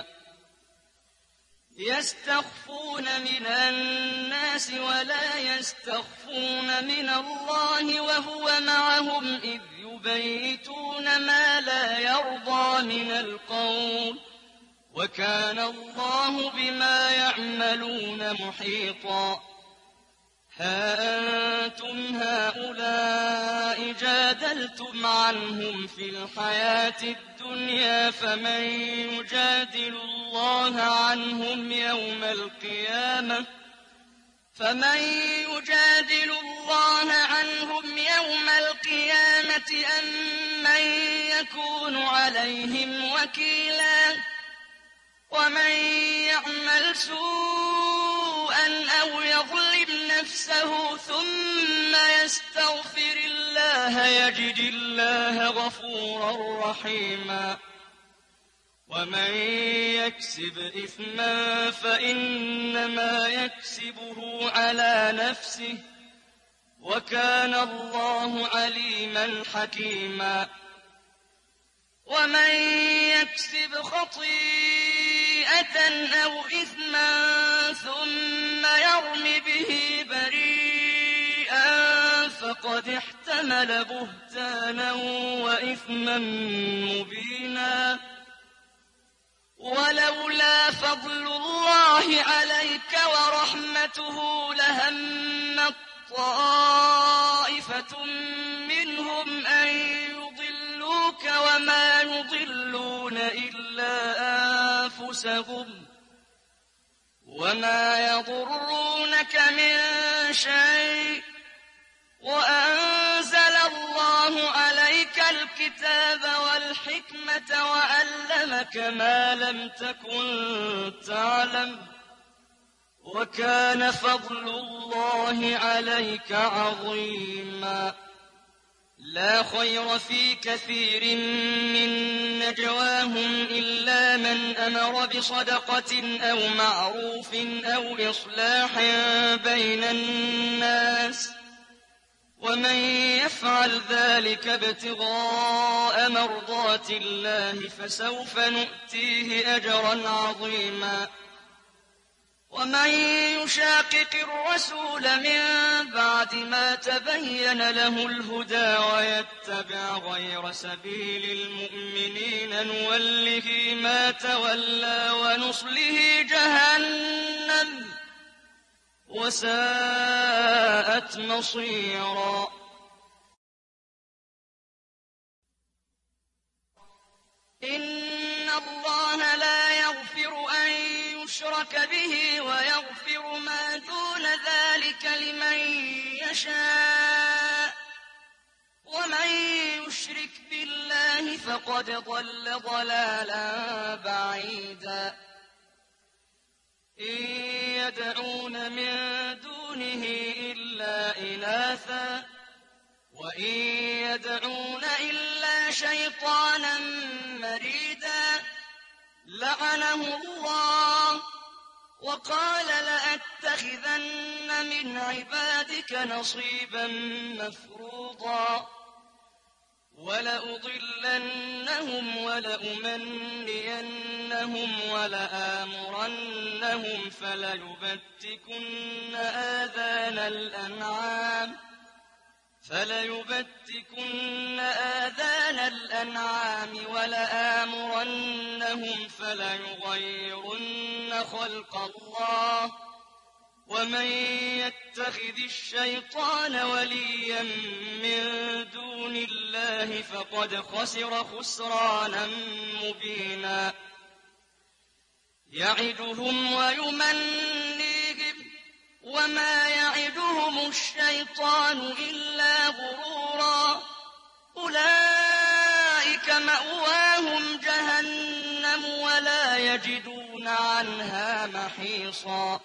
يَسْتَخْفُونَ مِنَ النَّاسِ وَلَا يَسْتَخْفُونَ مِنَ اللَّهِ وَهُوَ مَعَهُمْ إِذْ يُبَيِّتُونَ مَا لَا يَرْضَىٰ مِنَ الْقَوْلِ ۚ وَكَانَ اللَّهُ بِمَا يَعْمَلُونَ مُحِيطًا. هَا أَنتُمْ هَٰؤُلَاءِ جَادَلْتُمْ عَنْهُمْ فِي الْحَيَاةِ الدُّنْيَا فَمَن يُجَادِلُ اللَّهَ عَنْهُمْ يَوْمَ الْقِيَامَةِ فَمَن يُجَادِلُ اللَّهَ عَنْهُمْ يَوْمَ الْقِيَامَةِ أَم مَّن يَكُونُ عَلَيْهِمْ وَكِيلًا. وَمَن يَعْمَلْ سُوءًا أَوْ يَظْلِمْ نَفْسَهُ ثُمَّ يَسْتَغْفِرِ اللَّهَ يَجِدِ اللَّهَ غَفُورًا رَّحِيمًا. وَمَن يَكْسِبْ إِثْمًا فَإِنَّمَا يَكْسِبُهُ عَلَىٰ نَفْسِهِ ۚ وَكَانَ اللَّهُ عَلِيمًا حَكِيمًا. وَمَن يَكْسِبْ خَطِيئَةً أَوْ إِثْمًا ثُمَّ يَرْمِ بِهِ بَرِيئًا فَقَدِ احْتَمَلَ بُهْتَانًا وَإِثْمًا مُّبِينًا. وَلَوْلَا فَضْلُ اللَّهِ عَلَيْكَ وَرَحْمَتُهُ لَهَمَّت طَّائِفَةٌ مِّنْهُمْ أَن يُضِلُّوكَ وَمَا يُضِلُّونَ إِلَّا أَنفُسَهُمْ ۖ وَمَا يَضُرُّونَكَ مِن شَيْءٍ ۚ وَأَنزَلَ اللَّهُ عَلَيْكَ الْكِتَابَ وَالْحِكْمَةَ وَعَلَّمَكَ مَا لَمْ تَكُن تَعْلَمُ ۚ وَكَانَ فَضْلُ اللَّهِ عَلَيْكَ عَظِيمًا. لَّا خَيْرَ فِي كَثِيرٍ مِّن نَّجْوَاهُمْ إِلَّا مَنْ أَمَرَ بِصَدَقَةٍ أَوْ مَعْرُوفٍ أَوْ إِصْلَاحٍ بَيْنَ النَّاسِ ۚ وَمَن يَفْعَلْ ذَٰلِكَ ابْتِغَاءَ مَرْضَاتِ اللَّهِ فَسَوْفَ نُؤْتِيهِ أَجْرًا عَظِيمًا. وَمَن يشاقق الرسول من بعد ما تبين له الهدى ويتبع غير سبيل المؤمنين نوله ما تولى ونصله جهنم وساءت مصيرا. إن الله لا يغفر أن يشرك به ويغفر ما دون ذلك لمن يشاء ومن يشرك بالله فقد ضل ضلالا بعيدا. إن يدعون من دونه إلا إناثا وإن يدعون إلا شيطانا مريدا لعنه الله وقال لأتخذن من عبادك نصيبا مفروضا ولأضلنهم ولأمنينهم ولآمرنهم فليبتكن آذان الأنعام فليبتكن آذان الأنعام ولآمرنهم فليغيرن خلق الله ومن يتخذ الشيطان وليا من دون الله فقد خسر خسرانا مبينا. يعدهم ويمنيهم وما يعدهم الشيطان إلا غرورا. أولئك مأواهم جهنم ولا يجدون عنها محيصا.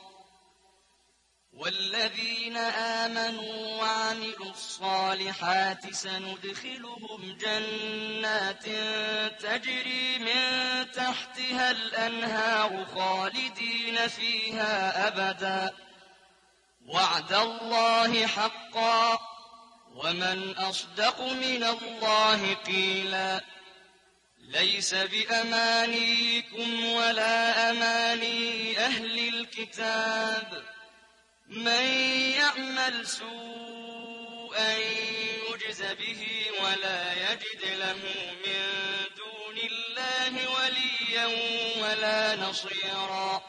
والذين آمنوا وعملوا الصالحات سندخلهم جنات تجري من تحتها الأنهار خالدين فيها أبدا وعد الله حقا ومن أصدق من الله قيلا. ليس بأمانيكم ولا أماني أهل الكتاب من يعمل سوءا يجز به ولا يجد له من دون الله وليا ولا نصيرا.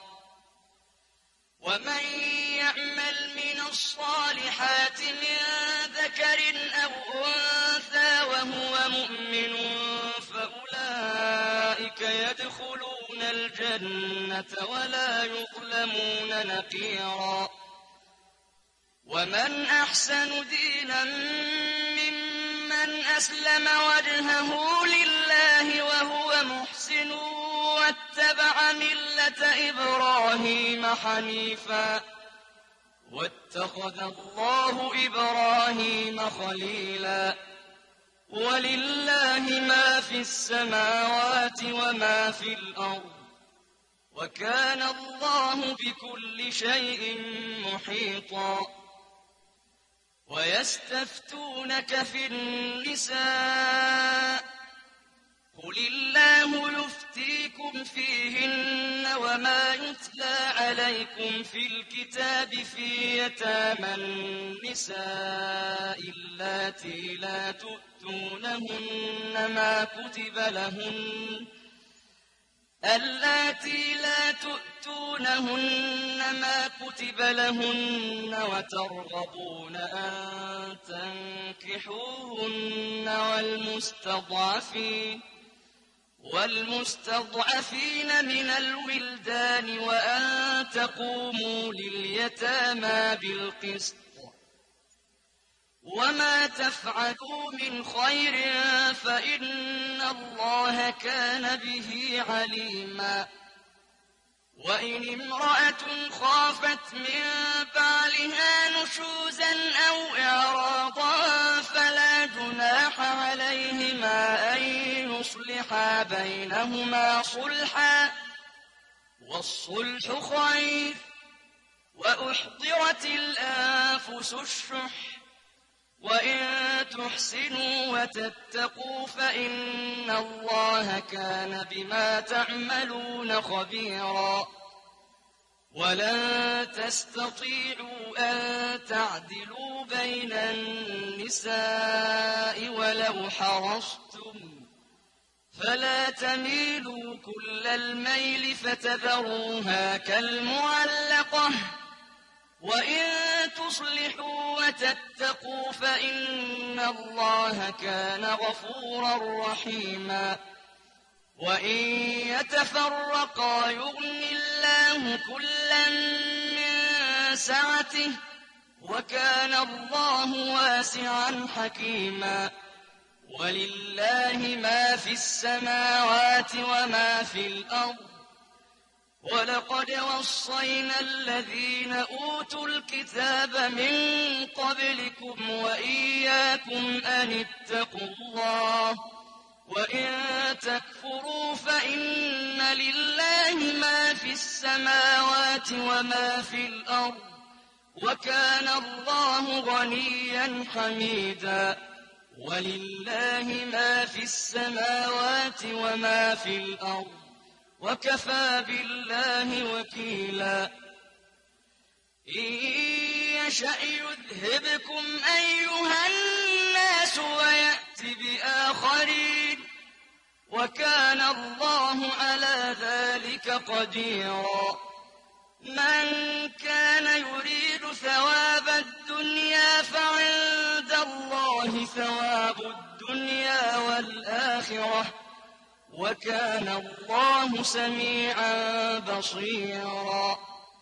ومن يعمل من الصالحات من ذكر أو أنثى وهو مؤمن فأولئك يدخلون الجنة ولا يظلمون نقيرا. ومن أحسن دينا ممن أسلم وجهه لله وهو محسن واتبع ملة إبراهيم حنيفا واتخذ الله إبراهيم خليلا. ولله ما في السماوات وما في الأرض وكان الله بكل شيء محيطا. ويستفتونك في النساء قل الله يفتيكم فيهن وما يتلى عليكم في الكتاب في يتامى النساء اللاتي لا تؤتونهن ما كتب لهن اللاتي لا تؤتونهن ما كتب لهن وترغبون أن تنكحوهن والمستضعفين والمستضعفين من الولدان وأن تقوموا لليتامى بالقسط وما تفعلوا من خير فإن الله كان به عليما. وإن امرأة خافت من بعلها نشوزا أو إعراضا فلا جناح عليهما أن يصلحا بينهما صلحا والصلح خير. وأحضرت الأنفس الشح وإن تحسنوا وتتقوا فإن الله كان بما تعملون خبيرا. ولن تستطيعوا أن تعدلوا بين النساء ولو حرصتم فلا تميلوا كل الميل فتذروها كالمعلقة وإن تصلحوا وتتقوا فإن الله كان غفورا رحيما وإن يتفرقا يغن الله كلا من سعته وكان الله واسعا حكيما ولله ما في السماوات وما في الأرض ولقد وصينا الذين أوتوا الكتاب من قبلكم وإياكم أن اتقوا الله وإن تكفروا فإن لله ما في السماوات وما في الأرض وكان الله غنيا حميدا ولله ما في السماوات وما في الأرض وكفى بالله وكيلا إن يشأ يذهبكم أيها الناس ويأت بآخرين وكان الله على ذلك قديرا من كان يريد ثواب الدنيا فعند الله ثواب الدنيا والآخرة وكان الله سميعا بصيرا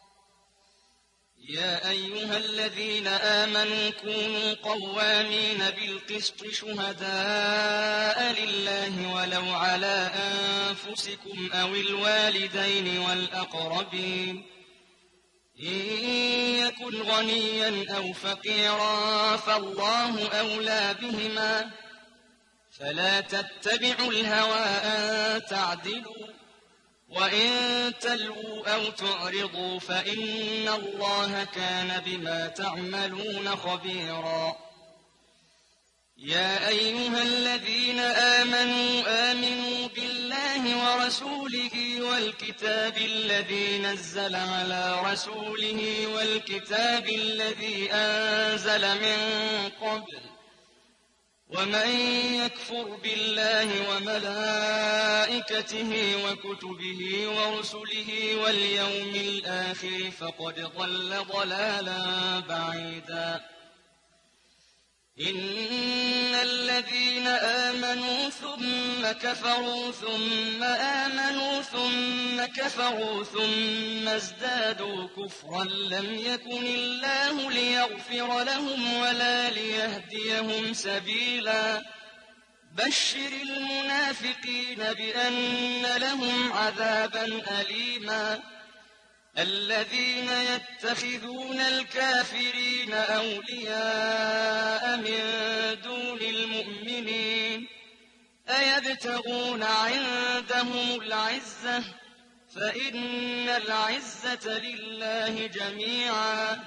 يا أيها الذين آمنوا كونوا قوامين بالقسط شهداء لله ولو على أنفسكم أو الوالدين والأقربين إن يكن غنيا أو فقيرا فالله أولى بهما فلا تتبعوا الهوى أن تعدلوا وإن تلووا أو تعرضوا فإن الله كان بما تعملون خبيرا يا أيها الذين آمنوا آمنوا بالله ورسوله والكتاب الذي نزل على رسوله والكتاب الذي أنزل من قبل ومن يكفر بالله وملائكته وكتبه ورسله واليوم الآخر فقد ضل ضلالا بعيدا إن الذين آمنوا ثم كفروا ثم آمنوا ثم كفروا ثم ازدادوا كفرا لم يكن الله ليغفر لهم ولا ليهديهم سبيلا بشر المنافقين بأن لهم عذابا أليما الذين يتخذون الكافرين أولياء من دون المؤمنين أيبتغون عندهم العزة فإن العزة لله جميعا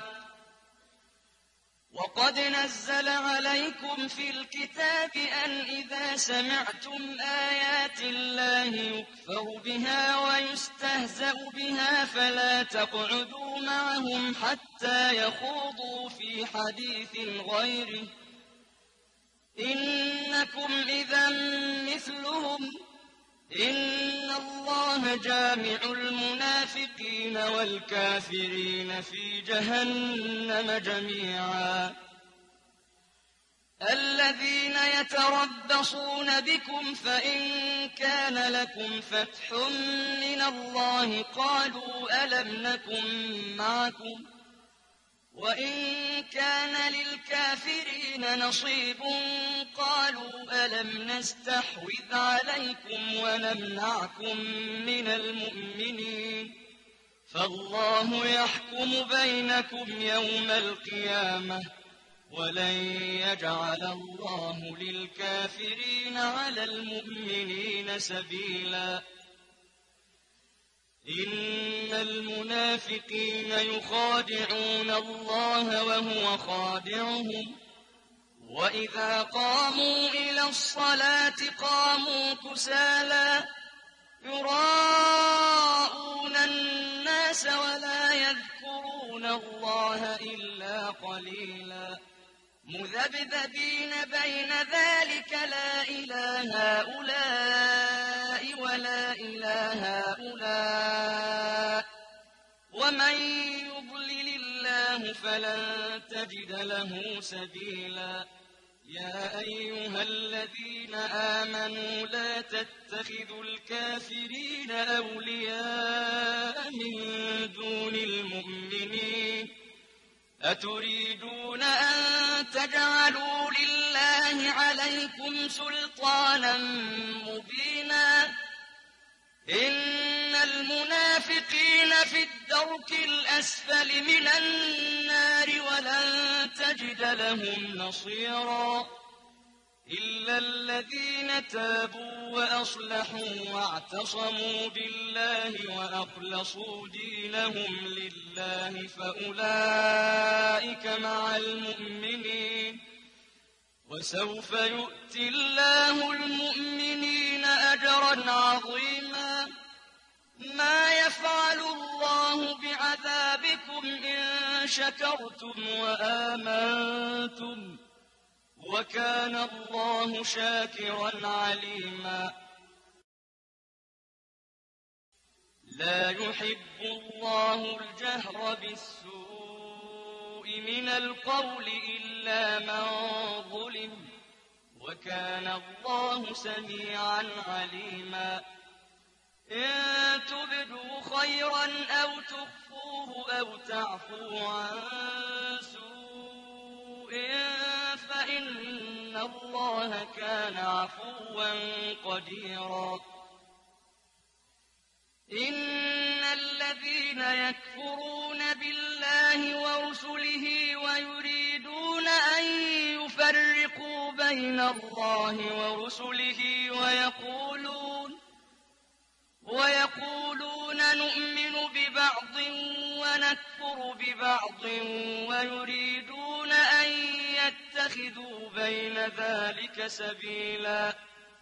وقد نزل عليكم في الكتاب أن إذا سمعتم آيات الله يكفر بها ويستهزأ بها فلا تقعدوا معهم حتى يخوضوا في حديث غيره إنكم إذا مثلهم إن الله جامع المنافقين والكافرين في جهنم جميعا الذين يتربصون بكم فإن كان لكم فتح من الله قالوا ألم نكن معكم وإن كان للكافرين نصيب قالوا ألم نستحوذ عليكم ونمنعكم من المؤمنين فالله يحكم بينكم يوم القيامة ولن يجعل الله للكافرين على المؤمنين سبيلا إن المنافقين يخادعون الله وهو خادعهم وإذا قاموا إلى الصلاة قاموا كسالى يراءون الناس ولا يذكرون الله إلا قليلا مذبذبين بين ذلك لا إله هؤلاء ولا إله هؤلاء ومن يضلل الله فلن تجد له سبيلا يا أيها الذين آمنوا لا تتخذوا الكافرين أولياء من دون المؤمنين أتريدون أن تجعلوا لله عليكم سلطانا مبينا إن المنافقين في الدرك الأسفل من النار ولن تجد لهم نصيرا إلا الذين تابوا وأصلحوا واعتصموا بالله وأخلصوا دينهم لله فأولئك مع المؤمنين وسوف يؤتي الله المؤمنين أجرا عظيما ما يفعل الله بعذابكم إن شكرتم وآمنتم وكان الله شاكرا عليما لا يحب الله الجهر بالسوء من القول إلا من ظلم وكان الله سميعا عليما إن تبدوا خيرا أو تخفوه أو تعفوا عن سوء فإن الله كان عفوا قديرا إن الذين يكفرون بالله ورسله ويريدون أن يفرقوا بين الله ورسله ويقولون ويقولون نؤمن ببعض ونكفر ببعض ويريدون أن يتخذوا بين ذلك سبيلا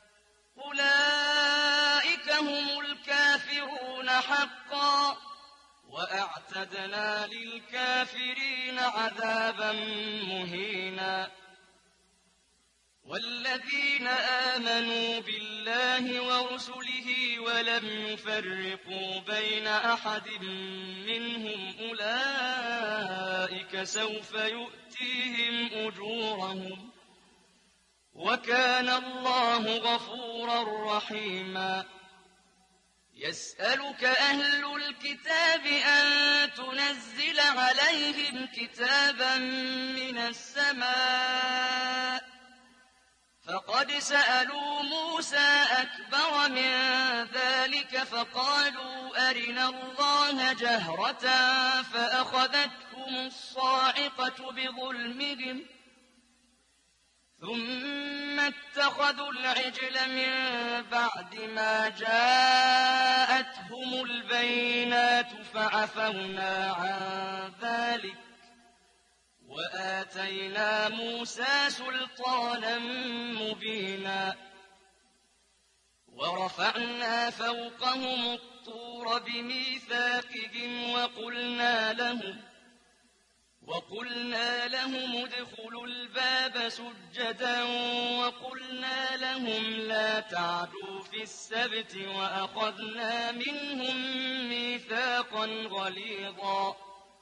أولئك هم الكافرون حقا وأعتدنا للكافرين عذابا مهينا والذين آمنوا بالله ورسله ولم يفرقوا بين أحد منهم أولئك سوف يؤتيهم أجورهم وكان الله غفورا رحيما يسألك أهل الكتاب أن تنزل عليهم كتابا من السماء فقد سألوا موسى أكبر من ذلك فقالوا أرنا الله جهرة فأخذتهم الصاعقة بظلمهم ثم اتخذوا العجل من بعد ما جاءتهم البينات فعفونا عن ذلك وآتينا موسى سلطانا مبينا ورفعنا فوقهم الطور بميثاقهم وقلنا لهم وقلنا لهم ادخلوا الباب سجدا وقلنا لهم لا تعدوا في السبت وأخذنا منهم ميثاقا غليظا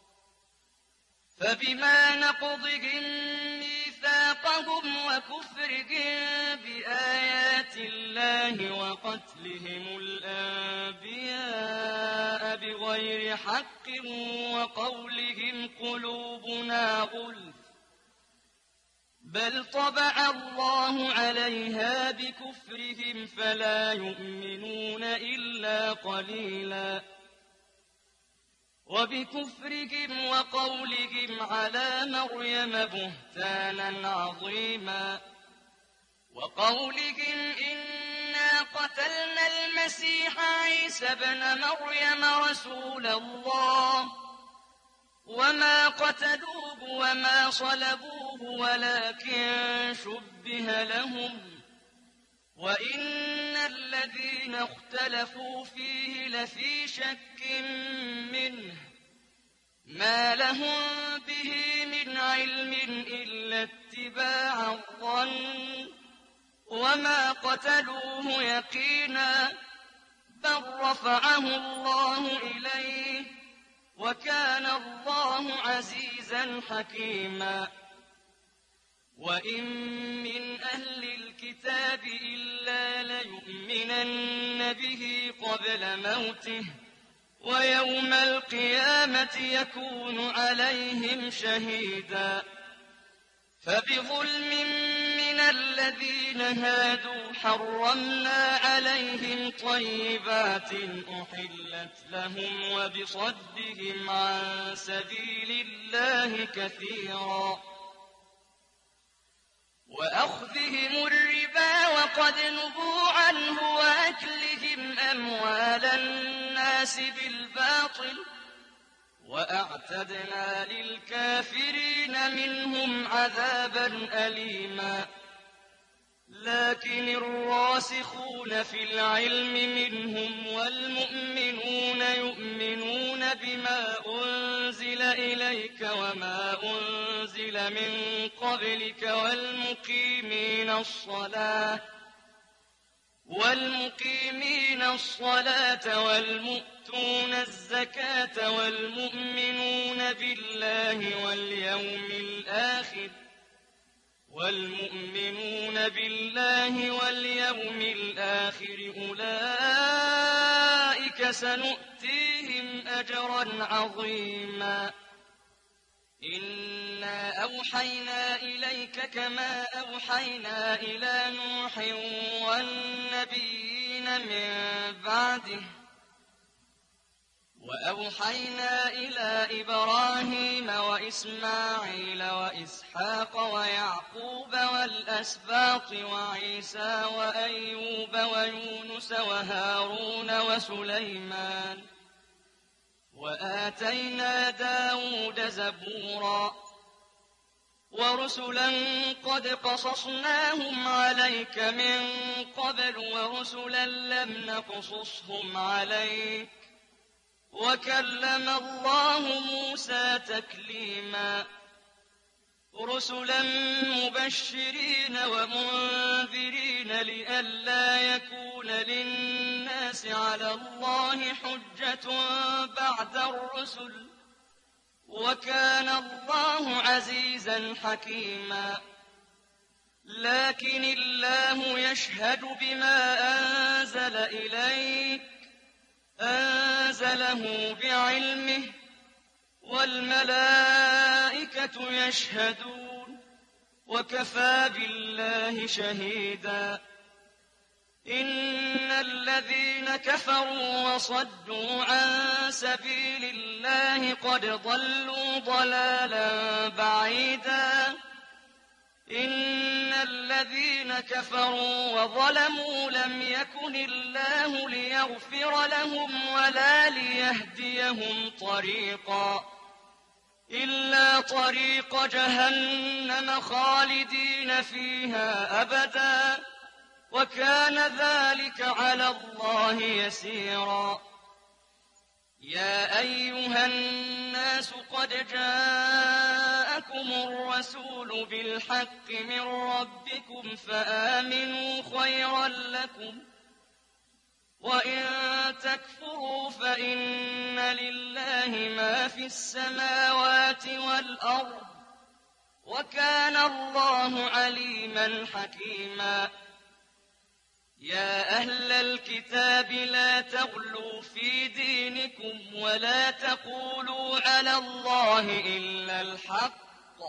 فبما نقضهم ميثاقهم وكفرهم بآيات الله وقتلهم الأنبياء بغير حق وقولهم قلوبنا غلف بل طبع الله عليها بكفرهم فلا يؤمنون إلا قليلا وبكفرهم وقولهم على مريم بهتانا عظيما وقولهم إنا قتلنا المسيح عيسى ابن مريم رسول الله وما قتلوه وما صلبوه ولكن شبه لهم وَإِنَّ الَّذِينَ اخْتَلَفُوا فِيهِ لَفِي شَكٍّ مِّنْهُ مَا لَهُم بِهِ مِنْ عِلْمٍ إِلَّا اتِّبَاعَ الظَّنِّ وَمَا قَتَلُوهُ يَقِينًا بَل رَّفَعَهُ اللَّهُ إِلَيْهِ وَكَانَ اللَّهُ عَزِيزًا حَكِيمًا. وَإِن مِّنْ أَهْلِ الْكِتَابِ إِلَّا لَيُؤْمِنَنَّ بِهِ قَبْلَ مَوْتِهِ وَيَوْمَ الْقِيَامَةِ يَكُونُ عَلَيْهِمْ شَهِيدًا. فَبِظُلْمٍ مِّنَ الَّذِينَ هَادُوا حَرَّمْنَا عَلَيْهِمْ طَيِّبَاتٍ أُحِلَّتْ لَهُمْ وَبِصَدِّهِمْ عَن سَبِيلِ اللَّهِ كَثِيرًا وَأَخْذِهِمُ الرِّبَا وَقَدْ نُهُوا عَنْهُ وَأَكْلِهِمْ أَمْوَالَ النَّاسِ بِالْبَاطِلِ وَأَعْتَدْنَا لِلْكَافِرِينَ مِنْهُمْ عَذَابًا أَلِيمًا. لَكِنِ الرَّاسِخُونَ فِي الْعِلْمِ مِنْهُمْ وَالْمُؤْمِنُونَ يُؤْمِنُونَ بِمَا أُنزِلَ إِلَيْكَ وَمَا أُنزِلَ مِن قَبْلِكَ وَالْمُقِيمِينَ الصَّلَاةَ وَالْمُقِيمِينَ الصَّلَاةَ وَالْمُؤْتُونَ الزَّكَاةَ وَالْمُؤْمِنُونَ بِاللَّهِ وَالْيَوْمِ الْآخِرِ وَالْمُؤْمِنُونَ بِاللَّهِ وَالْيَوْمِ الْآخِرِ أُولَٰئِكَ سَنُؤْتِيهِمْ أَجْرًا عَظِيمًا. إِنَّا أَوْحَيْنَا إِلَيْكَ كَمَا أَوْحَيْنَا إِلَىٰ نُوحٍ وَالنَّبِيِّينَ مِن بَعْدِهِ وَأَوْحَيْنَا إِلَىٰ إِبْرَاهِيمَ وَإِسْمَاعِيلَ وَإِسْحَاقَ وَيَعْقُوبَ وَالْأَسْبَاطِ وَعِيسَىٰ وَأَيُّوبَ وَيُونُسَ وَهَارُونَ وَسُلَيْمَانَ وَآتَيْنَا دَاوُودَ زَبُورًا. وَرُسُلًا قَدْ قَصَصْنَاهُمْ عَلَيْكَ مِن قَبْلُ وَرُسُلًا لَّمْ نَقْصُصْهُمْ عَلَيْكَ وَكَلَّمَ اللَّهُ مُوسَىٰ تَكْلِيمًا. رُسُلًا مُّبَشِّرِينَ وَمُنذِرِينَ لِئَلَّا يَكُونَ لِلنَّاسِ عَلَى اللَّهِ حُجَّةٌ بَعْدَ الرُّسُلِ وَكَانَ اللَّهُ عَزِيزًا حَكِيمًا. لَّكِنِ اللَّهُ يَشْهَدُ بِمَا أَنزَلَ إِلَيْكَ أَنزَلَهُ بِعِلْمِهِ وَالْمَلَائِكَةُ يَشْهَدُونَ وَكَفَىٰ بِاللَّهِ شَهِيدًا. إِنَّ الَّذِينَ كَفَرُوا وَصَدُّوا عَن سَبِيلِ اللَّهِ قَدْ ضَلُّوا ضَلَالًا بَعِيدًا. إِنَّ الَّذِينَ كَفَرُوا وَظَلَمُوا لَمْ يَكُنِ اللَّهُ لِيَغْفِرَ لَهُمْ وَلَا لِيَهْدِيَهُمْ طَرِيقًا إِلَّا طَرِيقَ جَهَنَّمَ خَالِدِينَ فِيهَا أَبَدًا وَكَانَ ذَٰلِكَ عَلَى اللَّهِ يَسِيرًا. يَا أَيُّهَا النَّاسُ قَدْ جَاءَكُمُ الرَّسُولُ بِالْحَقِّ مِن رَّبِّكُمْ فَآمِنُوا خَيْرًا لَّكُمْ ۚ وَإِن تَكْفُرُوا فَإِنَّ لِلَّهِ مَا فِي السَّمَاوَاتِ وَالْأَرْضِ ۚ وَكَانَ اللَّهُ عَلِيمًا حَكِيمًا. يَا أَهْلَ الْكِتَابِ لَا تَغْلُوا فِي دِينِكُمْ وَلَا تَقُولُوا عَلَى اللَّهِ إِلَّا الْحَقَّ ۚ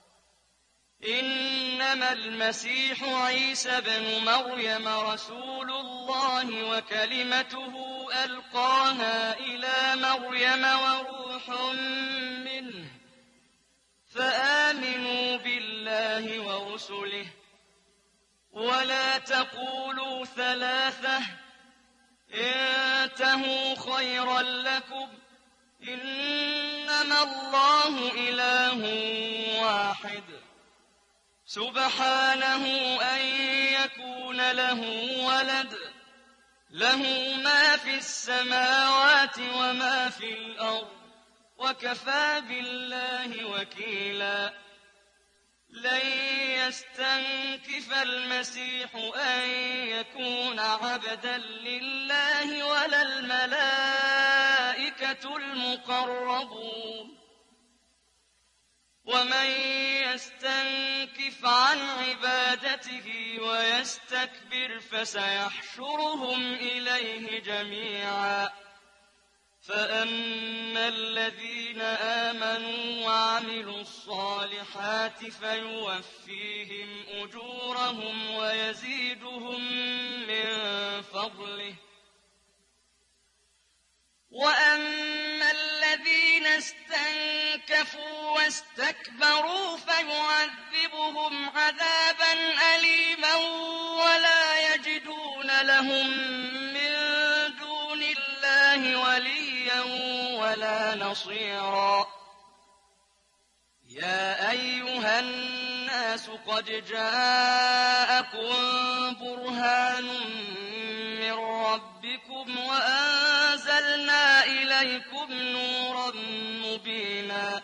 إِنَّمَا الْمَسِيحُ عِيسَى ابْنُ مَرْيَمَ رَسُولُ اللَّهِ وَكَلِمَتُهُ أَلْقَاهَا إِلَىٰ مَرْيَمَ وَرُوحٌ مِّنْهُ ۖ فَآمِنُوا بِاللَّهِ وَرُسُلِهِ وَلَا تَقُولُوا ثَلَاثَةٌ ۚ انتهوا خَيْرًا لَّكُمْ ۚ إِنَّمَا اللَّهُ إِلَٰهٌ وَاحِدٌ. سبحانه أن يكون له ولد له ما في السماوات وما في الأرض وكفى بالله وكيلا لن يستنكف المسيح أن يكون عبدا لله ولا الملائكة المقربون ومن يستنكف عن عبادته ويستكبر فسيحشرهم إليه جميعا فأما الذين آمنوا وعملوا الصالحات فيوفيهم أجورهم ويزيدهم من فضله وأما الذين استنكفوا واستكبروا فيعذبهم عذابا أليما ولا يجدون لهم من دون الله وليا ولا نصيرا يا أيها الناس قد جاءكم برهان من ربكم وأنزلنا إليكم نورا مبينا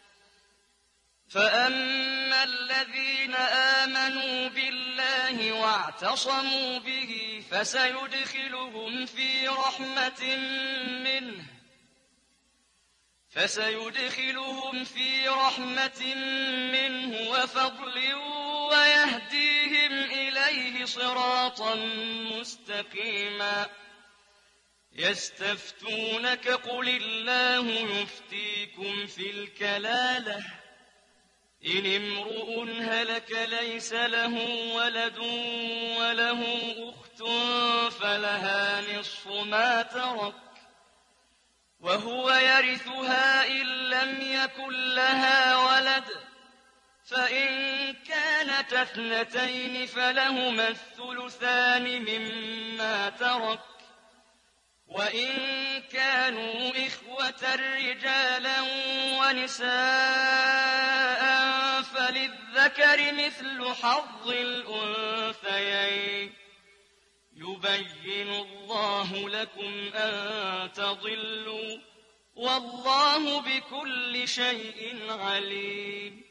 فأما الذين آمنوا بالله واعتصموا به فسيدخلهم في رحمة منه فسيدخلهم في رحمة منه وفضل ويهديهم إليه صراطا مستقيما يستفتونك قل الله يفتيكم في الكلالة إن امرؤ هلك ليس له ولد وله أخت فلها نصف ما ترك وهو يرثها إن لم يكن لها ولد فإن كانت اثنتين فلهما الثلثان مما ترك وإن كانوا إخوة رجالا ونساء فللذكر مثل حظ الأنثيين يبين الله لكم أن تضلوا والله بكل شيء عليم